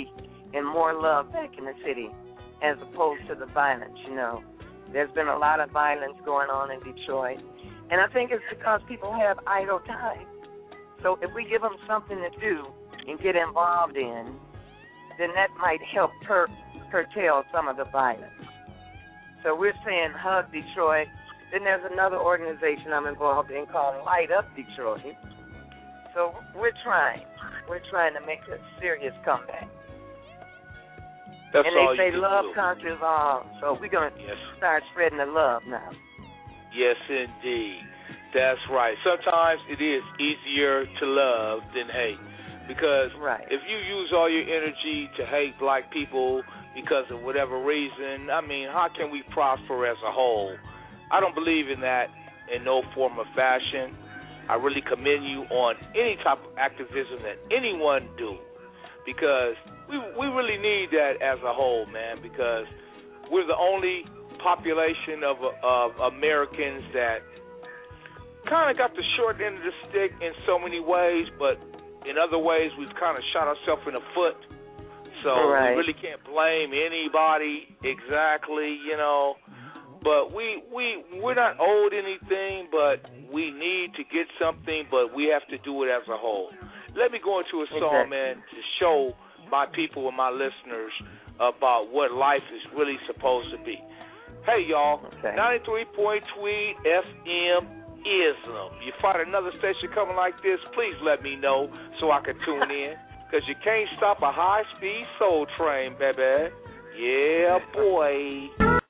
Speaker 7: and more love back in the city as opposed to the violence, you know. There's been a lot of violence going on in Detroit, and I think it's because people have idle time. So if we give them something to do and get involved in, then that might help curtail some of the violence. So we're saying Hug Detroit. Then there's another organization I'm involved in called Light Up Detroit. So we're trying. We're trying to make a serious comeback.
Speaker 3: That's
Speaker 7: and
Speaker 3: all
Speaker 7: they say
Speaker 3: you can
Speaker 7: love
Speaker 3: do.
Speaker 7: conquers all. So we're going to start spreading the love now.
Speaker 3: Yes, indeed. That's right. Sometimes it is easier to love than hate. Because if you use all your energy to hate black people because of whatever reason, I mean, how can we prosper as a whole? I don't believe in that in no form or fashion. I really commend you on any type of activism that anyone do, because we really need that as a whole, man, because we're the only population of Americans that kind of got the short end of the stick in so many ways, but in other ways we've kind of shot ourselves in the foot. So we really can't blame anybody exactly, you know. But we're not owed anything, but we need to get something, but we have to do it as a whole. Let me go into a song, man, to show my people and my listeners about what life is really supposed to be. Hey, y'all, 93 Point Tweed FM Ism. You find another station coming like this, please let me know so I can tune in, because you can't stop a high-speed soul train, baby. Yeah, boy.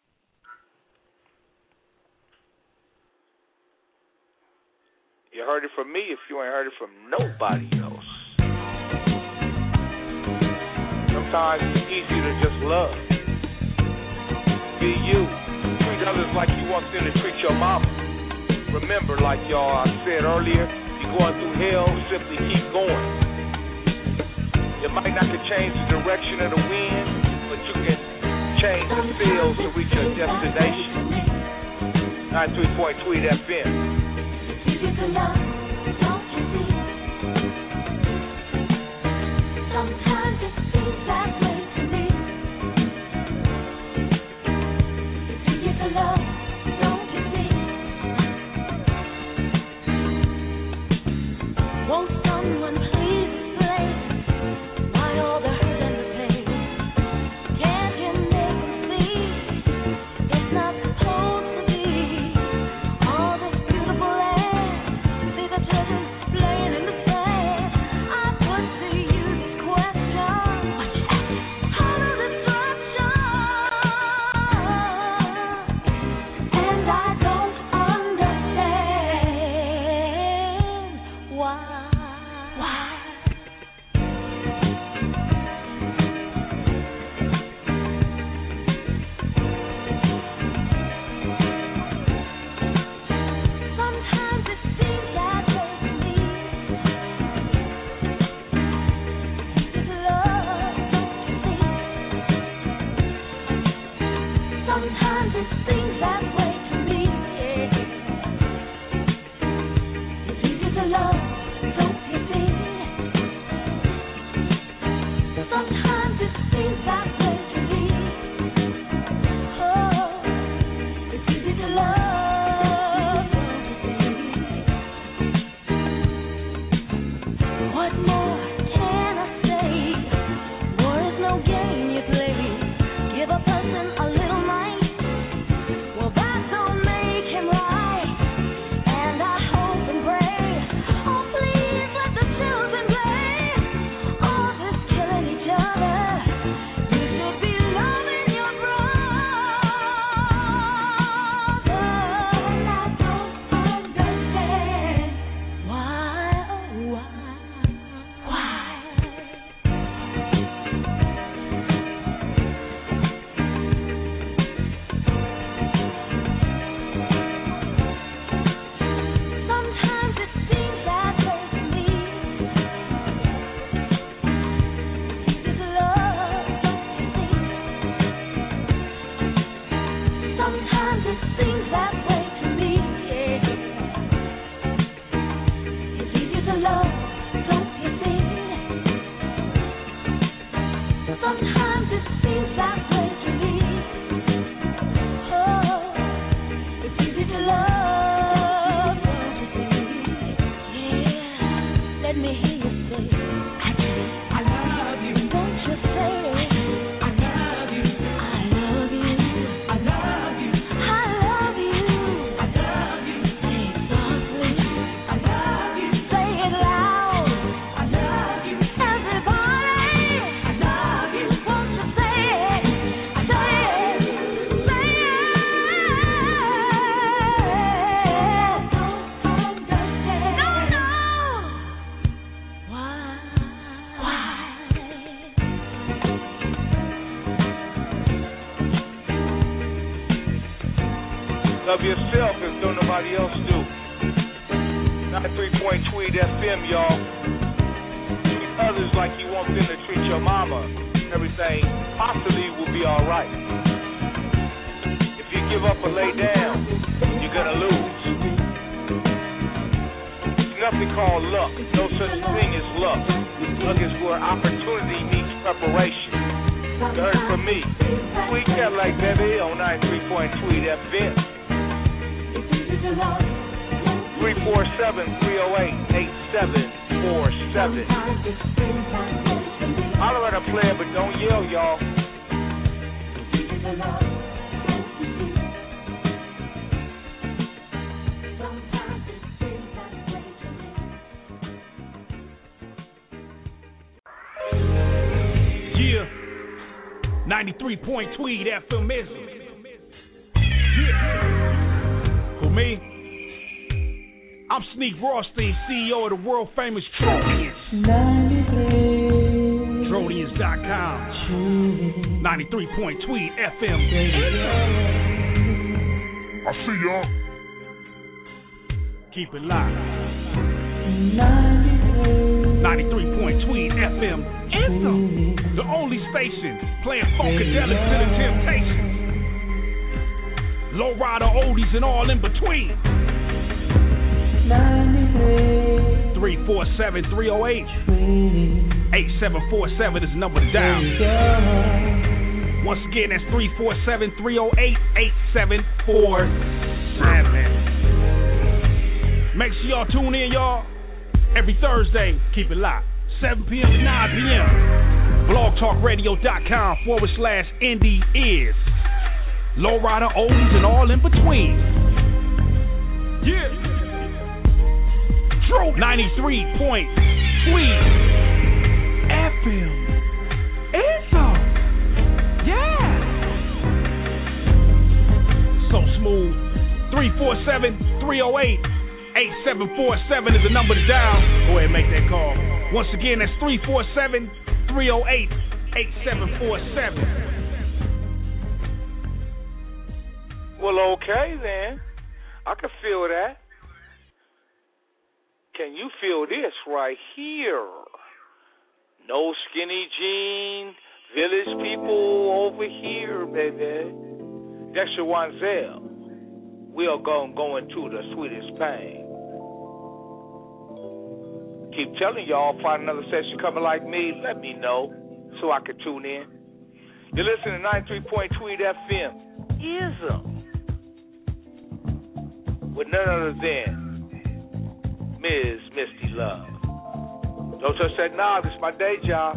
Speaker 3: You heard it from me if you ain't heard it from nobody else. Sometimes it's easy to just love. Be you. Treat others like you want them to treat your mama. Remember, like y'all I said earlier, you're going through hell, simply keep going. You might not can change the direction of the wind, but you can change the sails to reach your destination. 93 Point Tweed FM.
Speaker 8: Sometimes it seems that way to me. Do you feel love? Don't you see? Won't someone please explain why all the hurt and the pain? Can't you make them see it's not supposed to be? All this beautiful land, see the children playing in the sand. I put to you this question.
Speaker 3: of yourself if don't nobody else do. 93 Tweed FM, y'all. Treat others like you want them to treat your mama. Everything possibly will be alright. If you give up or lay down, you're gonna lose. There's nothing called luck. No such thing as luck. Luck is where opportunity meets preparation. You heard from me. Tweed Cadillac, baby, on 93 Tweed FM. 347-308-8747. Holler at a player, but don't yell, y'all.
Speaker 9: Yeah. 93 Tweed FM is. Yeah. For me, I'm Sneak Rothstein, CEO of the world famous Trodians. Trodians.com. 93 Tweed FM.
Speaker 2: I see y'all.
Speaker 9: Keep it live. 93 Tweed FM. The only station playing funkadelic to the Temptations. Lowrider oldies and all in between. 347-308-8747 is the number to dial. Once again, that's 347-308-8747. Make sure y'all tune in, y'all. Every Thursday, keep it locked. 7 p.m. to 9 p.m. blogtalkradio.com/indie is Lowrider oldies and all in between. Yeah. 93 Tweed FM. It's on. Yeah. So smooth. 347-308-8747 is the number to dial. Go ahead and make that call. Once again, that's 347-308-8747.
Speaker 3: Well, okay then. I can feel that. Can you feel this right here? No skinny jean, village people over here, baby. That's your Wanzel. We are going into the sweetest pain. Keep telling y'all, find another session coming like me, let me know so I can tune in. You're listening to 93 Tweed FM. Ism. With none other than Ms. Misty Love. Don't touch that knob, it's my day job.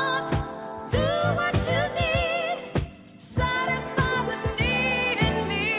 Speaker 8: Satisfy the need in me.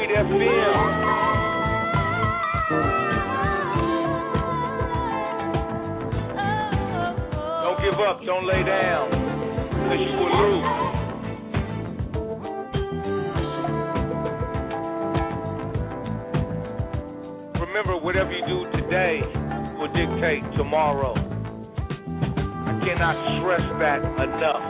Speaker 3: Tweet FM. Don't give up, don't lay down, because you will lose. Remember, whatever you do today will dictate tomorrow. I cannot stress that enough.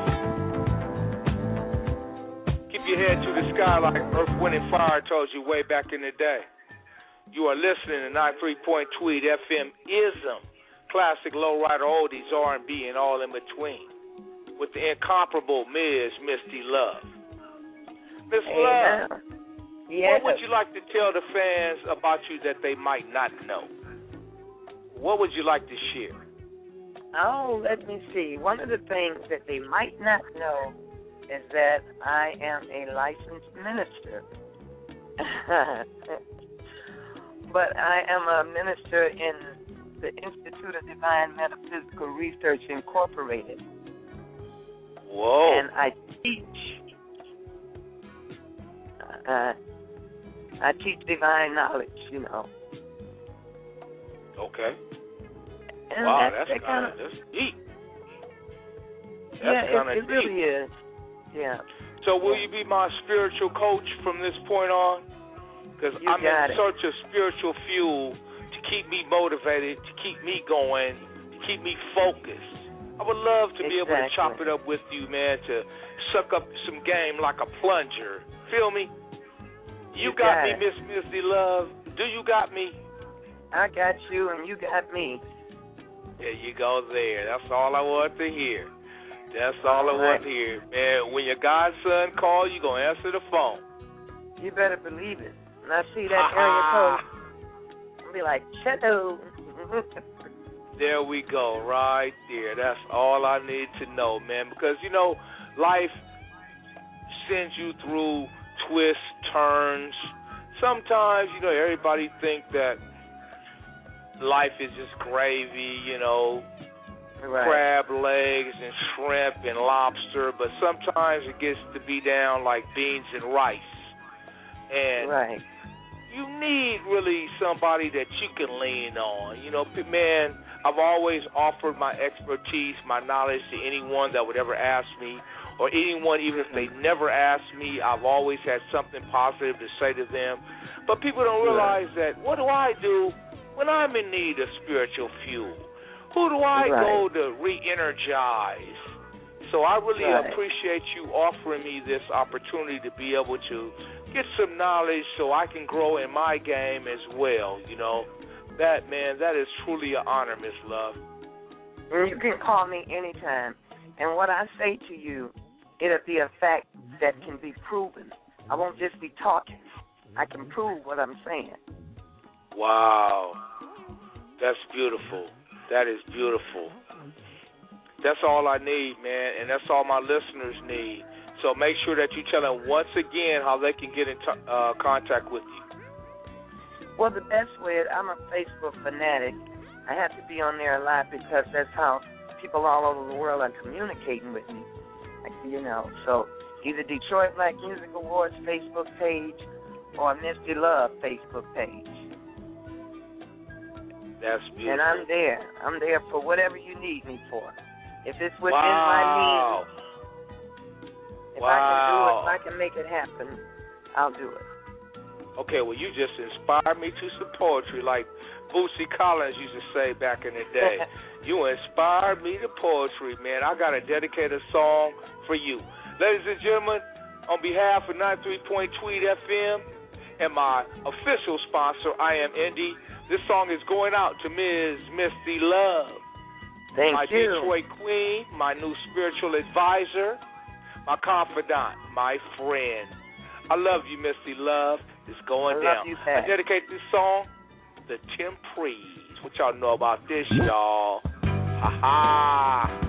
Speaker 3: Keep your head to the sky like Earth, Wind, and Fire told you way back in the day. You are listening to 93 Tweet FM ISM, classic lowrider oldies, R&B, and all in between, with the incomparable Ms. Misty Love. Miss Love,
Speaker 7: yes.
Speaker 3: what would you like to tell the fans about you that they might not know? What would you like to share?
Speaker 7: Oh, let me see. One of the things that they might not know is that I am a licensed minister. But I am a minister in the Institute of Divine Metaphysical Research Incorporated.
Speaker 3: Whoa.
Speaker 7: And I teach divine knowledge, you know.
Speaker 3: Okay.
Speaker 7: And
Speaker 3: wow,
Speaker 7: that's
Speaker 3: that's deep.
Speaker 7: Yeah,
Speaker 3: That's
Speaker 7: it really is. Yeah.
Speaker 3: So will you be my spiritual coach from this point on? Because I'm in search of spiritual fuel to keep me motivated, to keep me going, to keep me focused. I would love to be able to chop it up with you, man, to suck up some game like a plunger. Feel me? You got me, Miss Misty Love. Do you got me?
Speaker 7: I got you, and you got me.
Speaker 3: There you go there. That's all I want to hear. That's all I want to hear. Man, when your godson calls, you going to answer the phone.
Speaker 7: You better believe it. When I see that area code, I'll be like, hello.
Speaker 3: There we go, right there. That's all I need to know, man. Because, you know, life sends you through twists, turns. Sometimes, you know, everybody think that life is just gravy, you know, crab legs and shrimp and lobster, but sometimes it gets to be down like beans and rice. And you need really somebody that you can lean on. You know, man, I've always offered my expertise, my knowledge to anyone that would ever ask me, or anyone, even if they never asked me, I've always had something positive to say to them. But people don't realize that, what do I do when I'm in need of spiritual fuel? Who do I go to re-energize? So I really appreciate you offering me this opportunity to be able to get some knowledge so I can grow in my game as well, you know. That, man, that is truly an honor, Miss Love.
Speaker 7: You can call me anytime. And what I say to you, it'll be a fact that can be proven. I won't just be talking. I can prove what I'm saying.
Speaker 3: Wow. That's beautiful. That is beautiful. That's all I need, man, and that's all my listeners need. So make sure that you tell them once again how they can get in contact with you.
Speaker 7: Well, the best way, I'm a Facebook fanatic. I have to be on there a lot because that's how people all over the world are communicating with me. Like, you know, so either Detroit Black Music Awards Facebook page or Misty Love Facebook page.
Speaker 3: That's beautiful.
Speaker 7: And I'm there. I'm there for whatever you need me for. If it's within my means, if I can do it, if I can make it happen, I'll do it.
Speaker 3: Okay, well, you just inspired me to some poetry, like Bootsy Collins used to say back in the day. You inspired me to poetry, man. I got to dedicate a song for you. Ladies and gentlemen, on behalf of 93 Tweet FM and my official sponsor, I Am Indie, this song is going out to Ms. Misty Love.
Speaker 7: Thank
Speaker 3: my
Speaker 7: you.
Speaker 3: Detroit queen, my new spiritual advisor, my confidant, my friend. I love you, Misty Love. It's going down. I dedicate this song to Tim Prees. What y'all know about this, y'all? Ha-ha.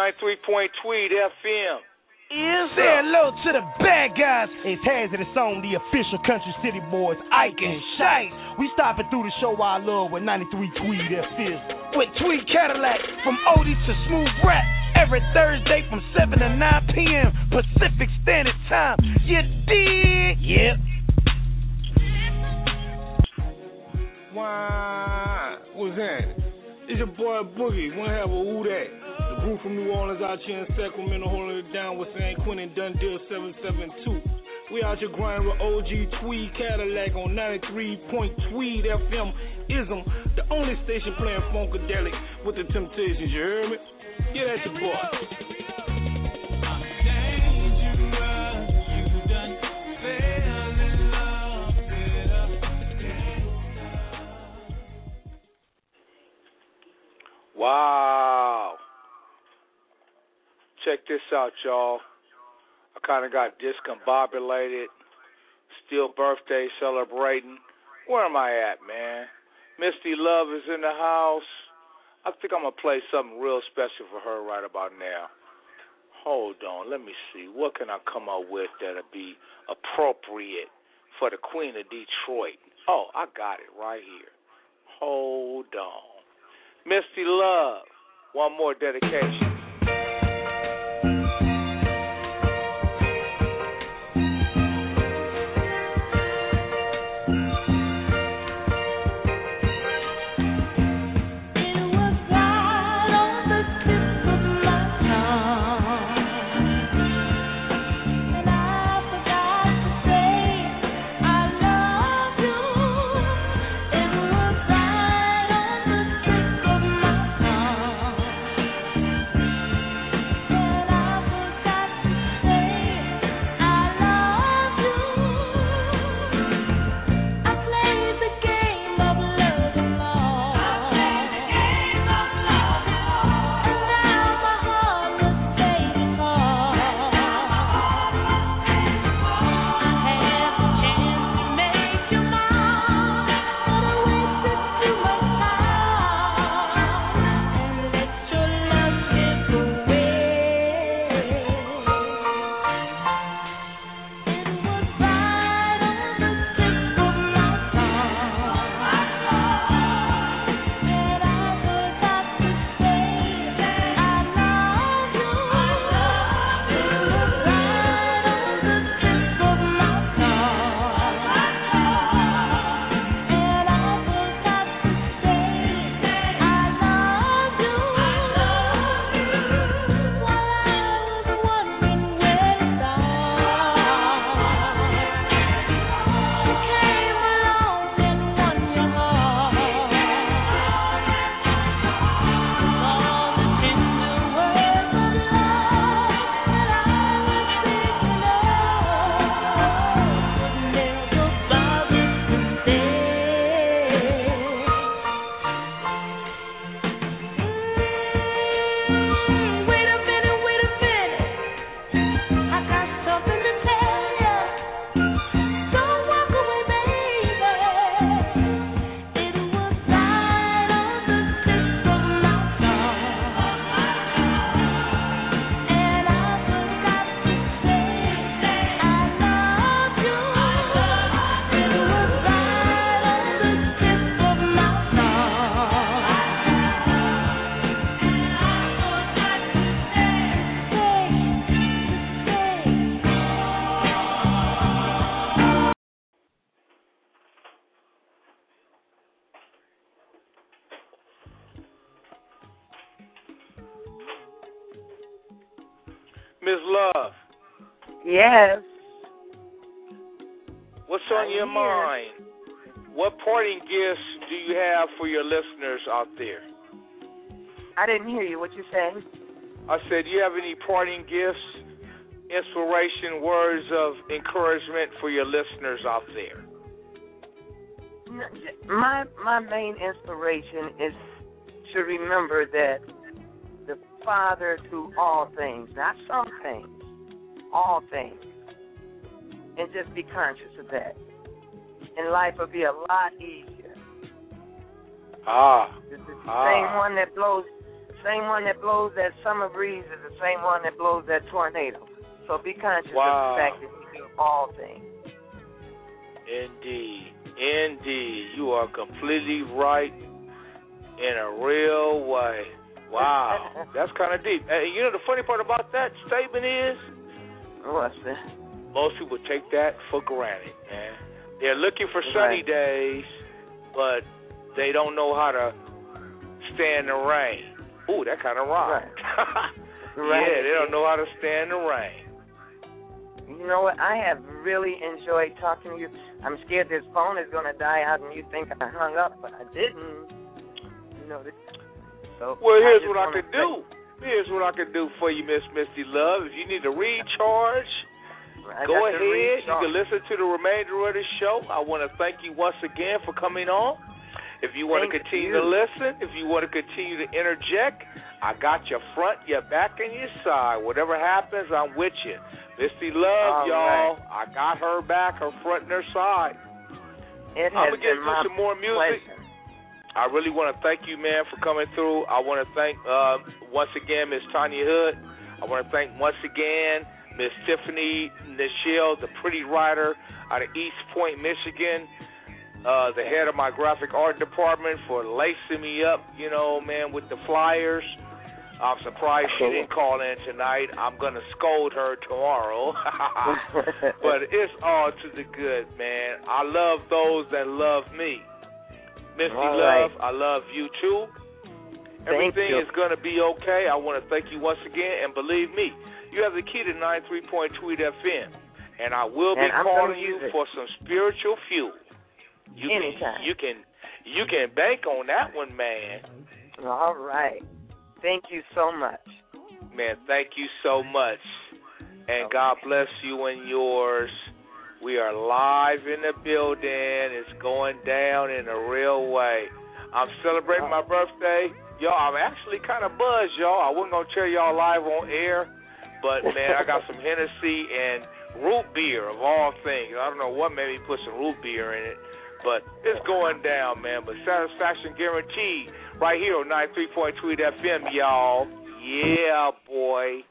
Speaker 3: 93 Tweed FM.
Speaker 9: Say hello to the bad guys. It's Hazardous on the official Country City Boys, Ike and Shice. We stopping through the show I love with 93 Tweed FM. With Tweed Cadillac from oldie to smooth rap. Every Thursday from 7 to 9 p.m. Pacific Standard Time. You dig? Yep.
Speaker 10: Why? What's that? It's your boy Boogie. Wanna have a who that? The group from New Orleans out here in Sacramento holding it down with San Quentin Dundee 772. We out here grinding with OG Tweed Cadillac on 93 Tweed FM Ism, the only station playing Funkadelic with the Temptations, you heard me? Yeah, that's your boy.
Speaker 3: Wow. Check this out, y'all. I kind of got discombobulated. Still birthday celebrating. Where am I at, man? Misty Love is in the house. I think I'm going to play something real special for her right about now. Hold on. Let me see. What can I come up with that'll be appropriate for the Queen of Detroit? Oh, I got it right here. Hold on. Misty Love, one more dedication. Ms. Love.
Speaker 7: Yes.
Speaker 3: What's on your mind? What parting gifts do you have for your listeners out there?
Speaker 7: I didn't hear you. What you said?
Speaker 3: I said, do you have any parting gifts, inspiration, words of encouragement for your listeners out there?
Speaker 7: My main inspiration is to remember that the Father to all things, not some things, all things, and just be conscious of that. And life will be a lot easier. The same one that blows same one that blows that summer breeze is the same one that blows that tornado. So be conscious of the fact that you do all things.
Speaker 3: Indeed. You are completely right in a real way. Wow. That's kind of deep. And you know the funny part about that statement is?
Speaker 7: What's that?
Speaker 3: Most people take that for granted, man. They're looking for sunny days, but they don't know how to stand the rain. Ooh, that kind of rhymes. Yeah, they don't know how to stand the rain.
Speaker 7: You know what? I have really enjoyed talking to you. I'm scared this phone is going to die out and you think I hung up, but I didn't. You know this. So
Speaker 3: well, here's what I could do. Here's what I could do for you, Miss Misty Love. If you need to recharge, go ahead. You can listen to the remainder of the show. I want to thank you once again for coming on. If you want to continue to listen, if you want to continue to interject, I got your front, your back, and your side. Whatever happens, I'm with you. Misty Love, y'all. Right. I got her back, her front, and her side. I'm going to get into some more music.
Speaker 7: Pleasure.
Speaker 3: I really want to thank you, man, for coming through. I want to thank, once again, Miss Tanya Hood. I want to thank, once again, Miss Tiffany Nichelle, the pretty writer out of East Point, Michigan, the head of my graphic art department, for lacing me up, you know, man, with the flyers. I'm surprised she didn't call in tonight. I'm going to scold her tomorrow. But it's all to the good, man. I love those that love me. Misty Love, I love you too. Everything is going to be okay. I want to thank you once again. And believe me, you have the key to 93.2 FM. And I will be calling you for some spiritual fuel. You can bank on that one, man.
Speaker 7: All right. Thank you so much.
Speaker 3: Man, thank you so much. And God bless you and yours. We are live in the building. It's going down in a real way. I'm celebrating my birthday. Y'all, I'm actually kind of buzzed, y'all. I wasn't going to tell y'all live on air, but, man, I got some Hennessy and root beer, of all things. I don't know what made me put some root beer in it, but it's going down, man. But satisfaction guaranteed right here on 93.2 FM, y'all. Yeah, boy.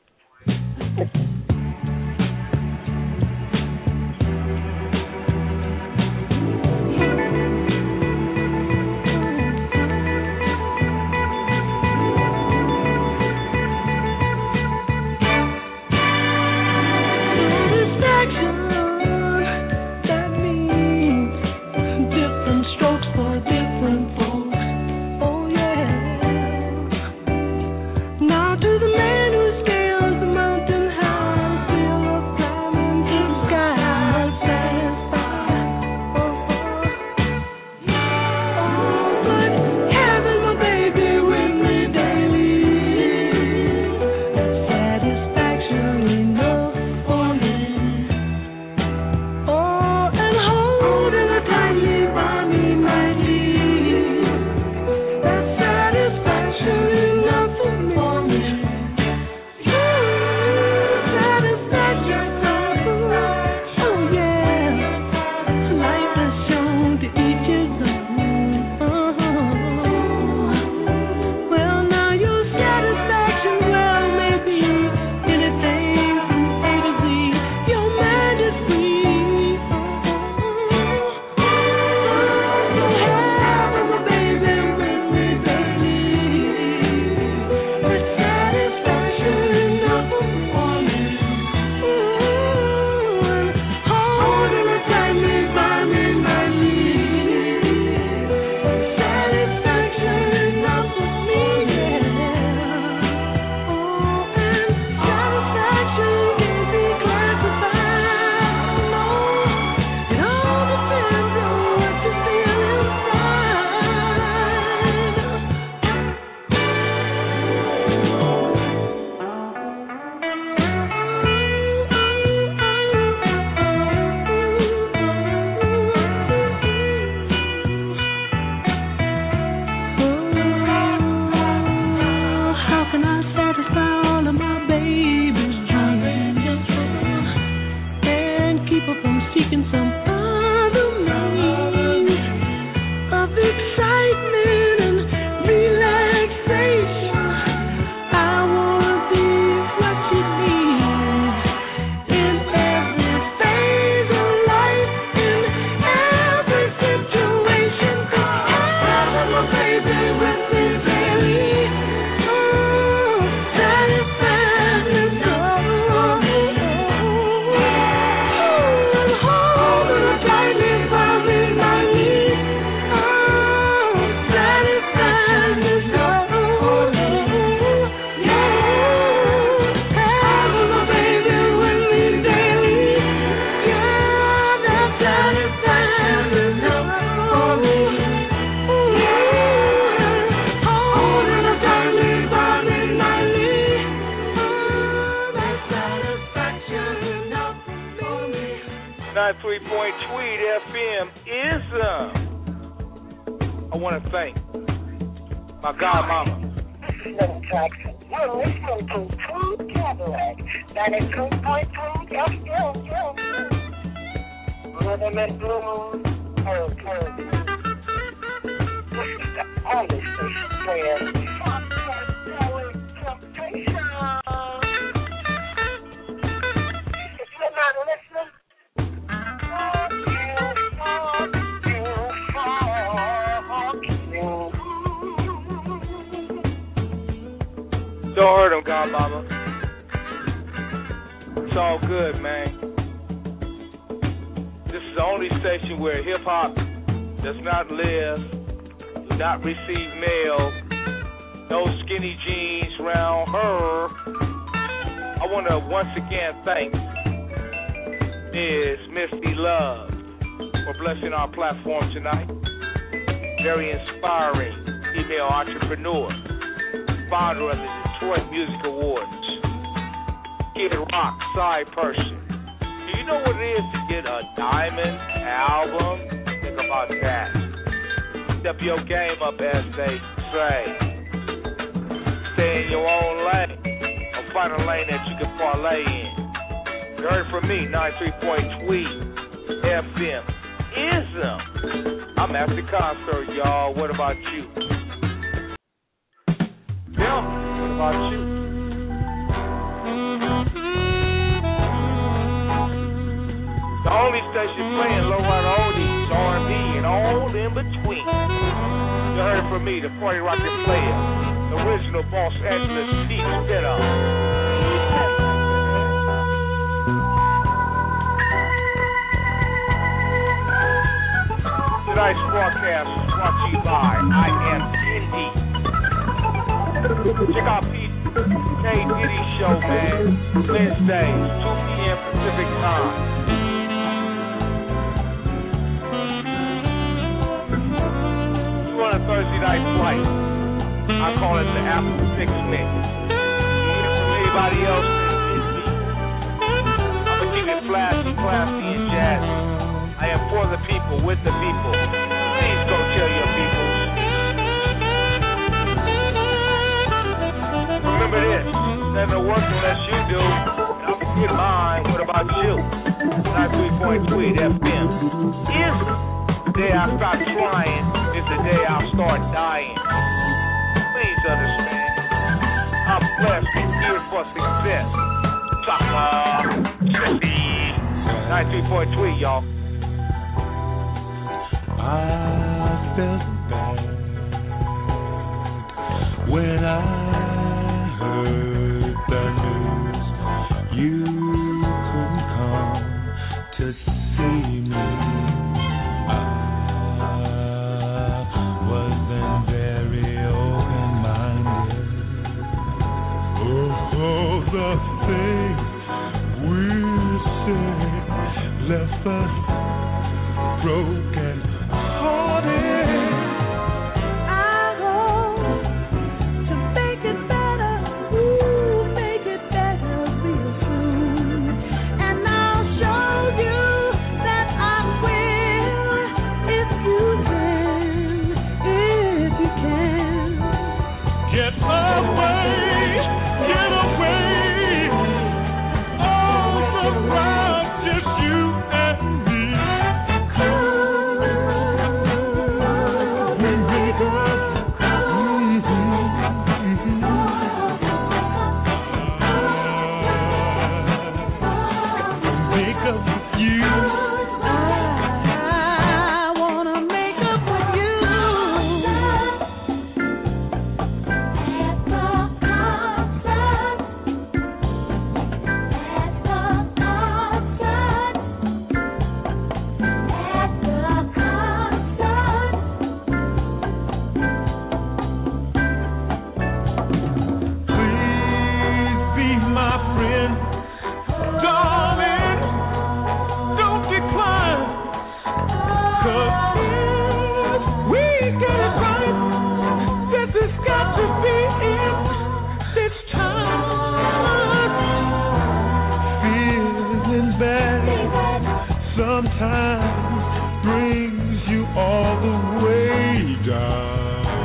Speaker 8: Now to the man who scaled
Speaker 3: Tweed FM is. I want to thank my godmama.
Speaker 11: Jackson. You're listening to Tweed Cadillac, 93.3 FM. Rhythm and blues. This is the only station playing Funkadelic Temptation. If you're not listening,
Speaker 3: Don't hurt him, godmama. It's all good, man. This is the only station where hip-hop does not live, do not receive mail, no skinny jeans around her. I want to once again thank Ms. Misty Love for blessing our platform tonight. Very inspiring female entrepreneur, founder of the Detroit Music Awards, Kid Rock side person. Do you know what it is to get a diamond album? Think about that. Step your game up, as they say. Stay in your own lane, or find a lane that you can parlay in. You heard from me, 93.3 FM. Ism. I'm at the concert, y'all. What about you? Yeah, what about you? The only station playing low-rider oldies, R&B, and all in between. You heard from me, the party rocket player, the original Los Angeles deep spinner. Tonight's broadcast is brought to you by I Am Indie. Check out P. K. Diddy Show, man. Wednesdays, 2 p.m. Pacific Time. You on a Thursday night flight. I call it the Apple Fix Mix. You hear from anybody else? I'm going to keep it flashy, classy, and jazzy. I am for the people, with the people. Please go tell your people. Remember this, never work unless you do. And I'm gonna get mine. What about you? 93.3 FM. Is the day I stop trying, is the day I'll start dying. Please understand. I'm blessed and here for success. Chaka, 93.3, y'all.
Speaker 4: I felt bad when I heard the news you couldn't come to see me. I wasn't very open-minded. Oh, the things we said left us broken. brings you all the way down.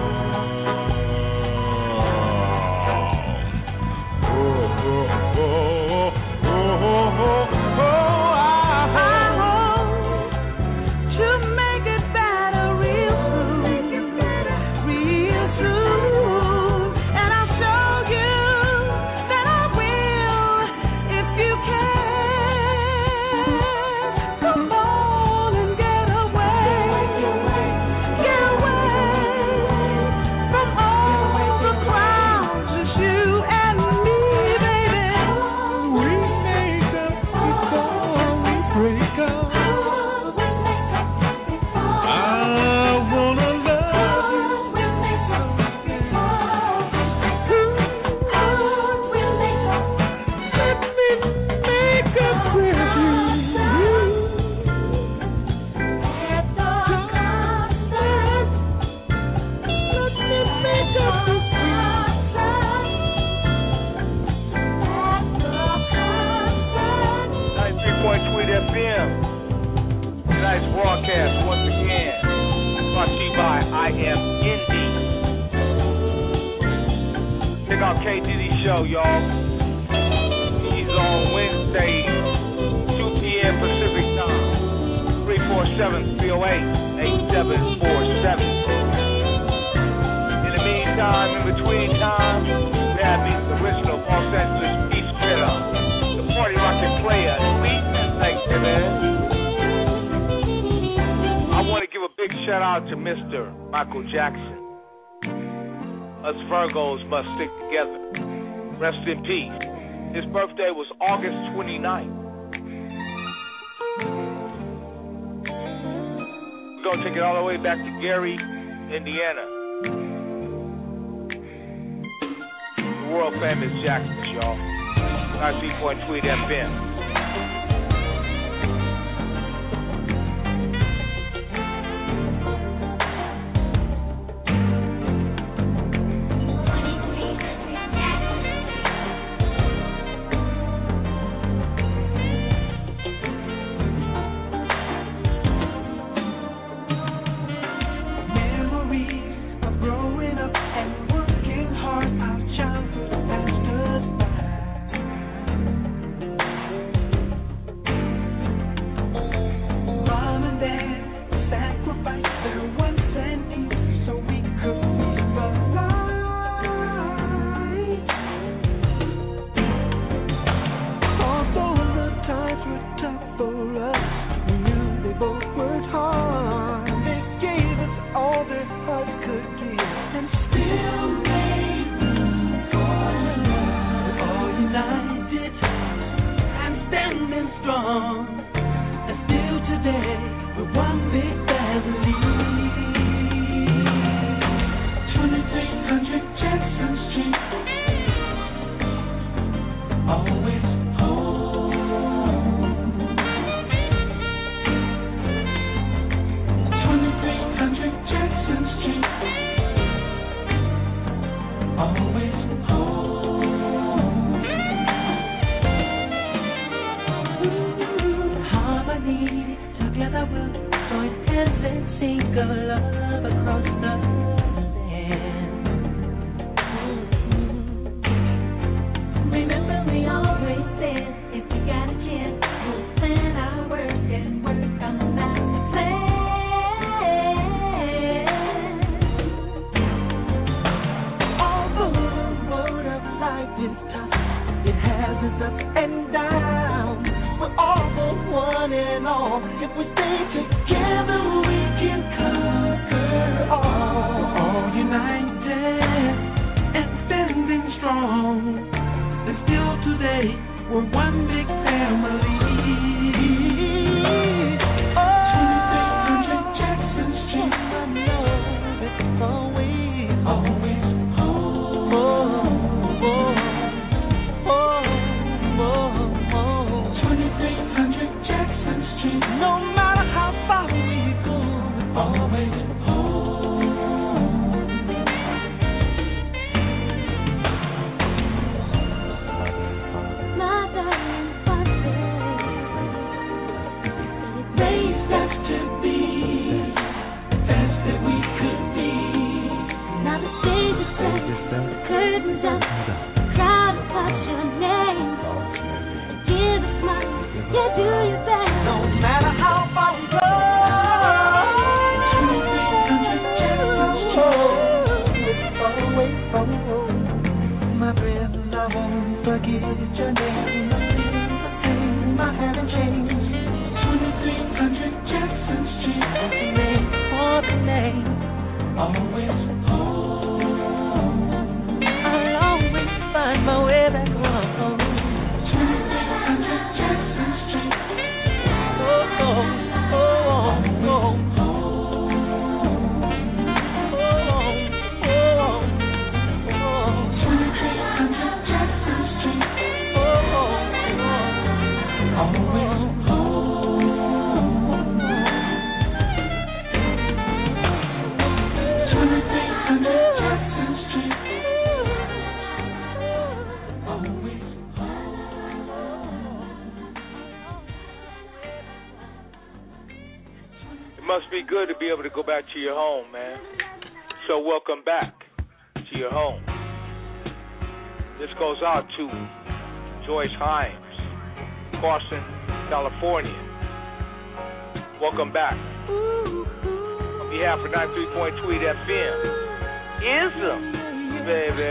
Speaker 3: Must stick together. Rest in peace. His birthday was August 29th. We're going to take it all the way back to Gary, Indiana. The world famous Jacksons, y'all. 93.3 FM.
Speaker 8: My darling,
Speaker 3: Must be good to be able to go back to your home, man. So welcome back to your home. This goes out to Joyce Himes, Carson, California. Welcome back. On behalf of 93.2 FM, Ism, baby.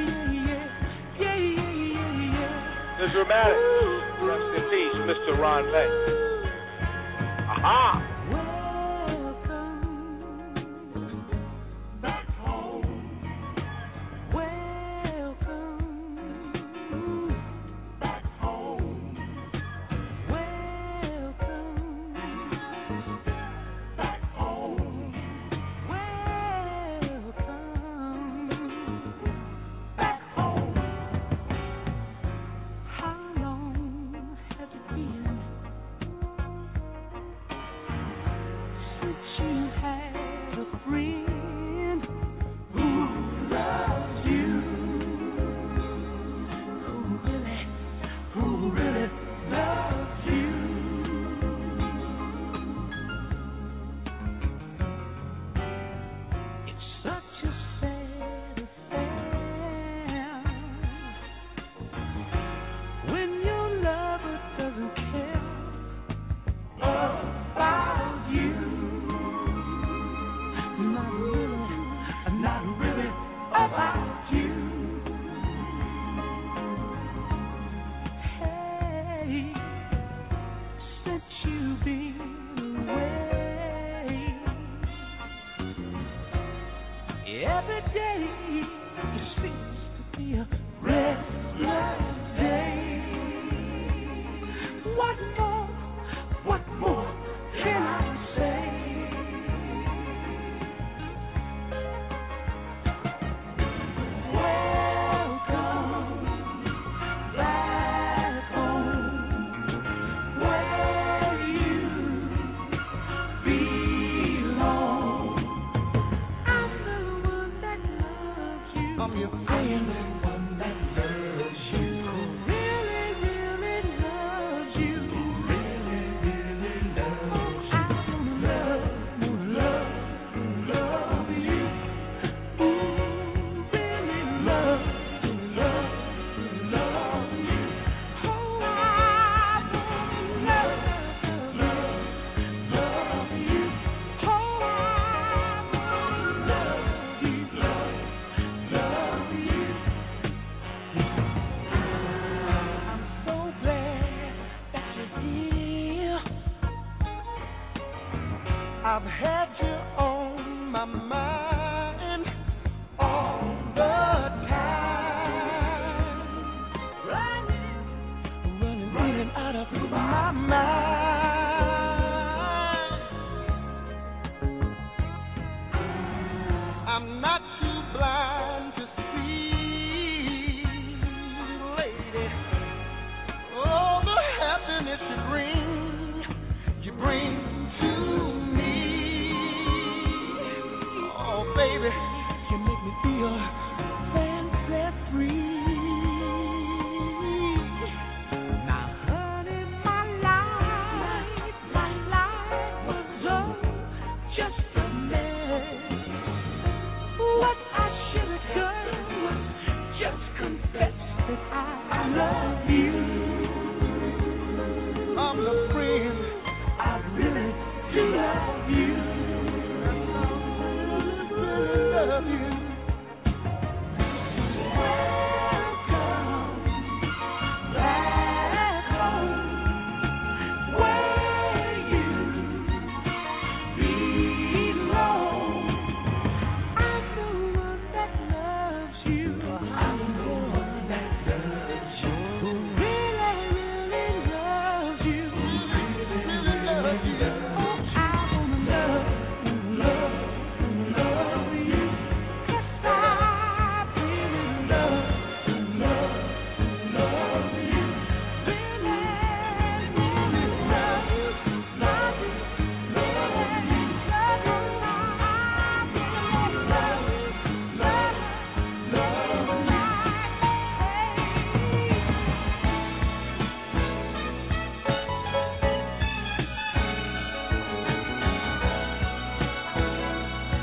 Speaker 3: The Dramatics. Rest in peace, Mr. Ron Lay. Aha!
Speaker 12: I've had you on my mind all the time, running out of my mind. I'm not too blind to see, lady, all the happiness you bring to me. Oh, baby, you make me feel fancy free. Now, honey, my life was just a mess. What I should have done was just confess that I love you. I'm the friend I really do love you. Love you. Welcome back home, where you belong. I'm the one that loves you. I'm the one that loves you. Who really, really loves you. Really loves you. Oh, I wanna love you.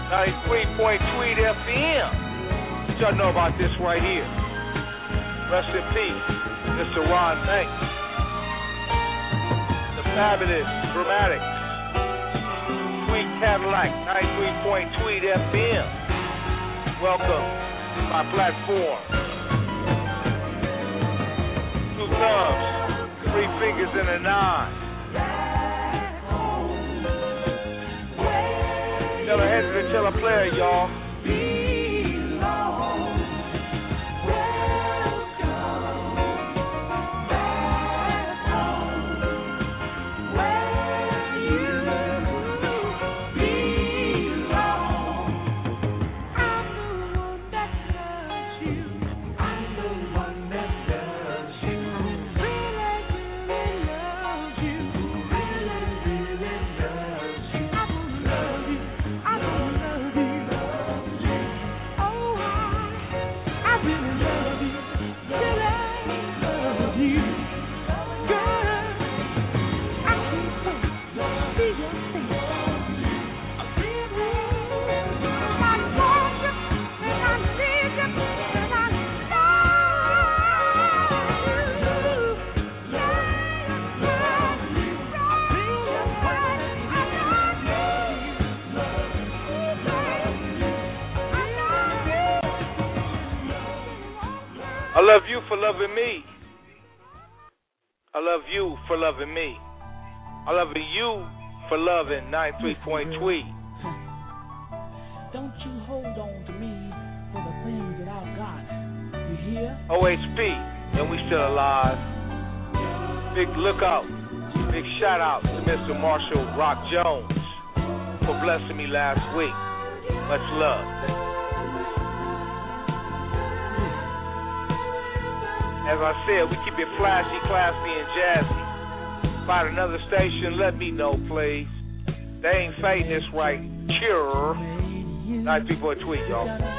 Speaker 3: 93.Tweet FM. What y'all know about this right here? Rest in peace, Mr. Ron Banks. The fabulous Dramatics. Tweet Cadillac, 93.Tweet FM. Welcome to my platform. 2 thumbs, 3 fingers, and a 9. Tell a heads and tell a player, y'all. I love you for loving me. I love you for loving me. I love you for loving 93.Tweet.
Speaker 13: Don't you hold on to me for the things that I've got. You hear?
Speaker 3: OHP, and we still alive. Big lookout, big shout out to Mr. Marshall Rock Jones for blessing me last week. Much love. As I said, we keep it flashy, classy, and jazzy. Find another station, let me know, please. They ain't fading this right. Cure. 93.Tweet, y'all.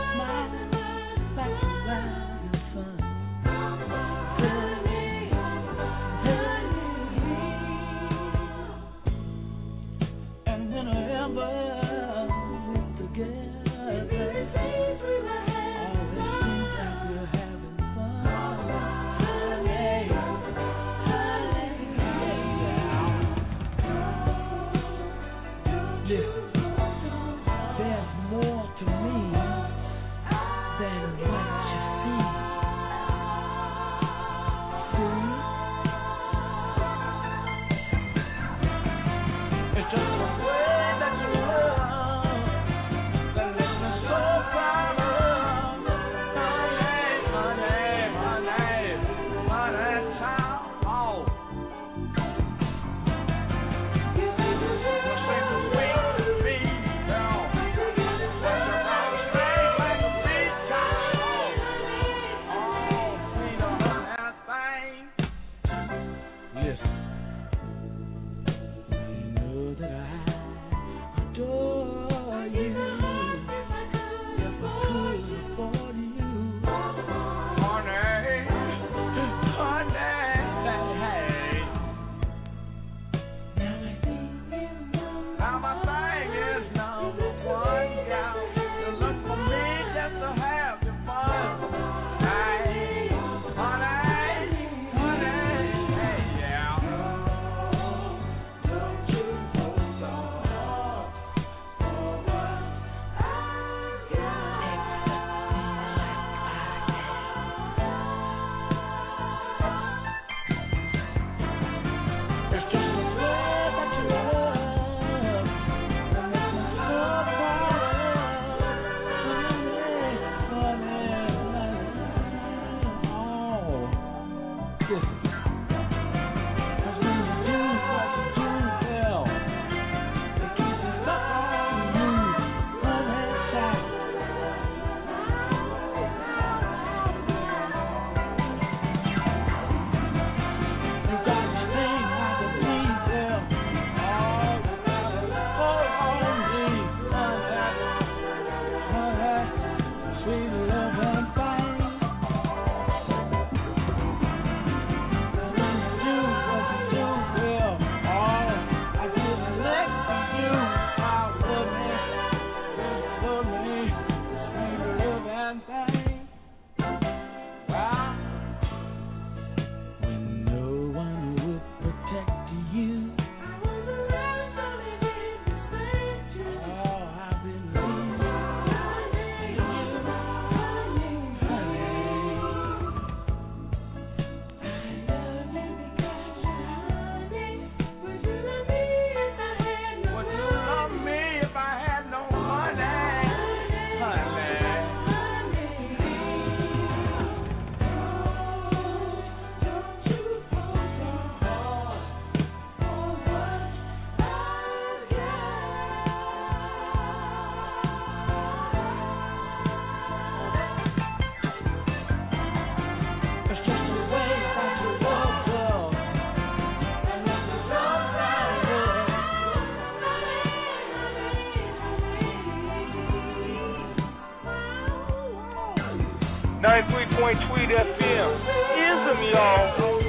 Speaker 3: 93.Tweet FM. Ism, y'all.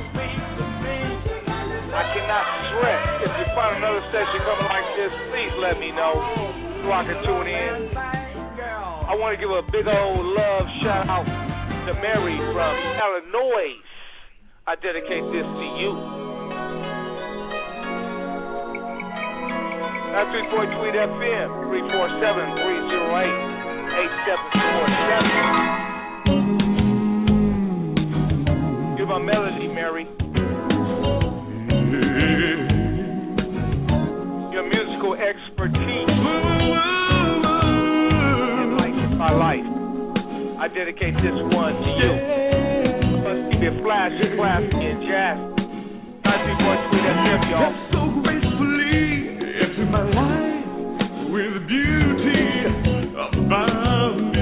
Speaker 3: I cannot stress. If you find another session coming like this, please let me know so I can tune in. I want to give a big old love shout out to Mary from Illinois. I dedicate this to you. 93.Tweet FM, 347-308-8747. Give a melody, Mary. Your musical expertise enlightens my life. I dedicate this one to you. Must keep it flashy, classy, and jazz. 93.Tweet FM, y'all.
Speaker 4: So gracefully into my life with beauty about me,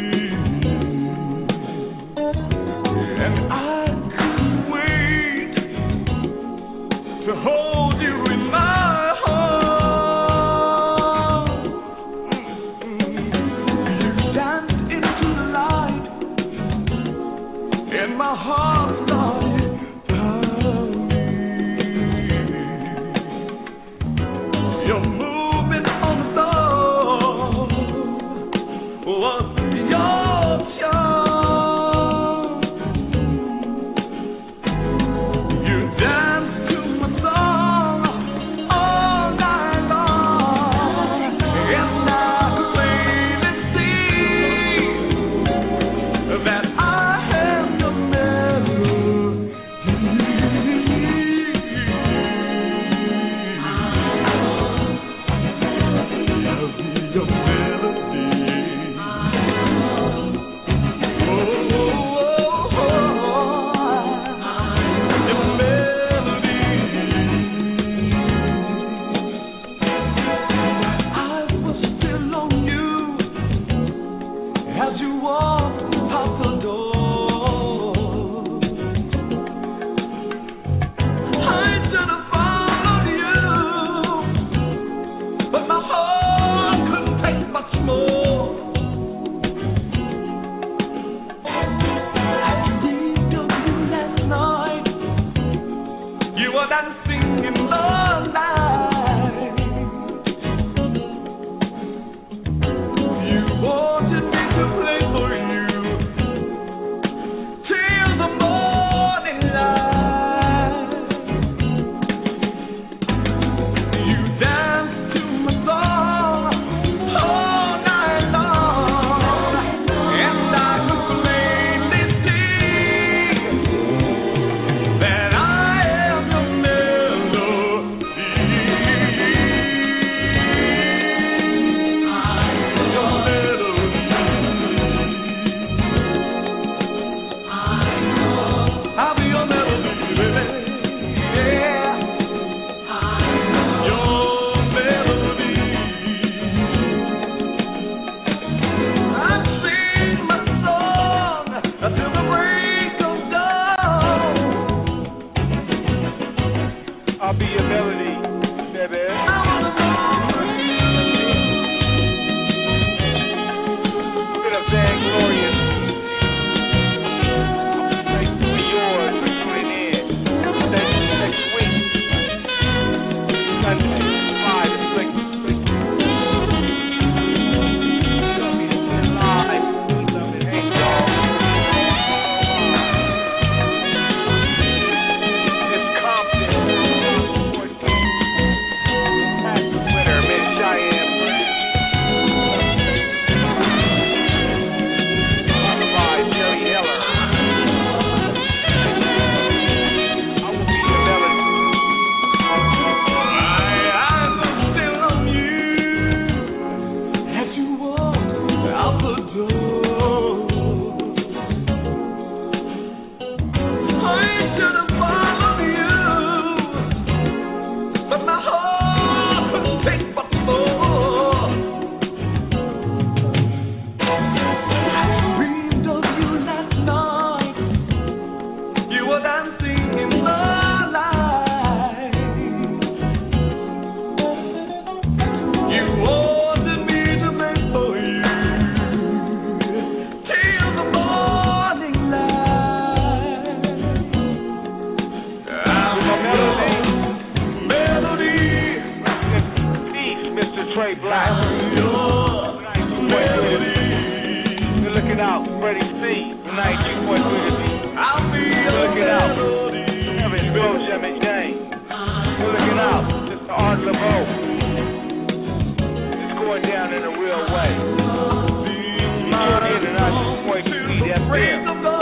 Speaker 4: and I couldn't wait to hold you in my arms. You danced into the light, and my heart started pounding. Your movement on the floor was your charm. You danced to my song all night long, and I could plainly see that I am your melody. I'll be your melody. Oh, your melody. I was still on you as you walked out the door. I should have followed you, but my heart couldn't take much more. I dreamed of you last night. You were dancing in the night. You wanted me to play for you till the morning light. You danced to my song
Speaker 3: Trey Black. You're looking out, Freddie C. Tonight, 2.3 to be. You're looking out, Kevin Bill, Jimmy James. You're looking out, Mr. Art LeBeau. It's going down in a real way. You tune in tonight, 2.3 FM.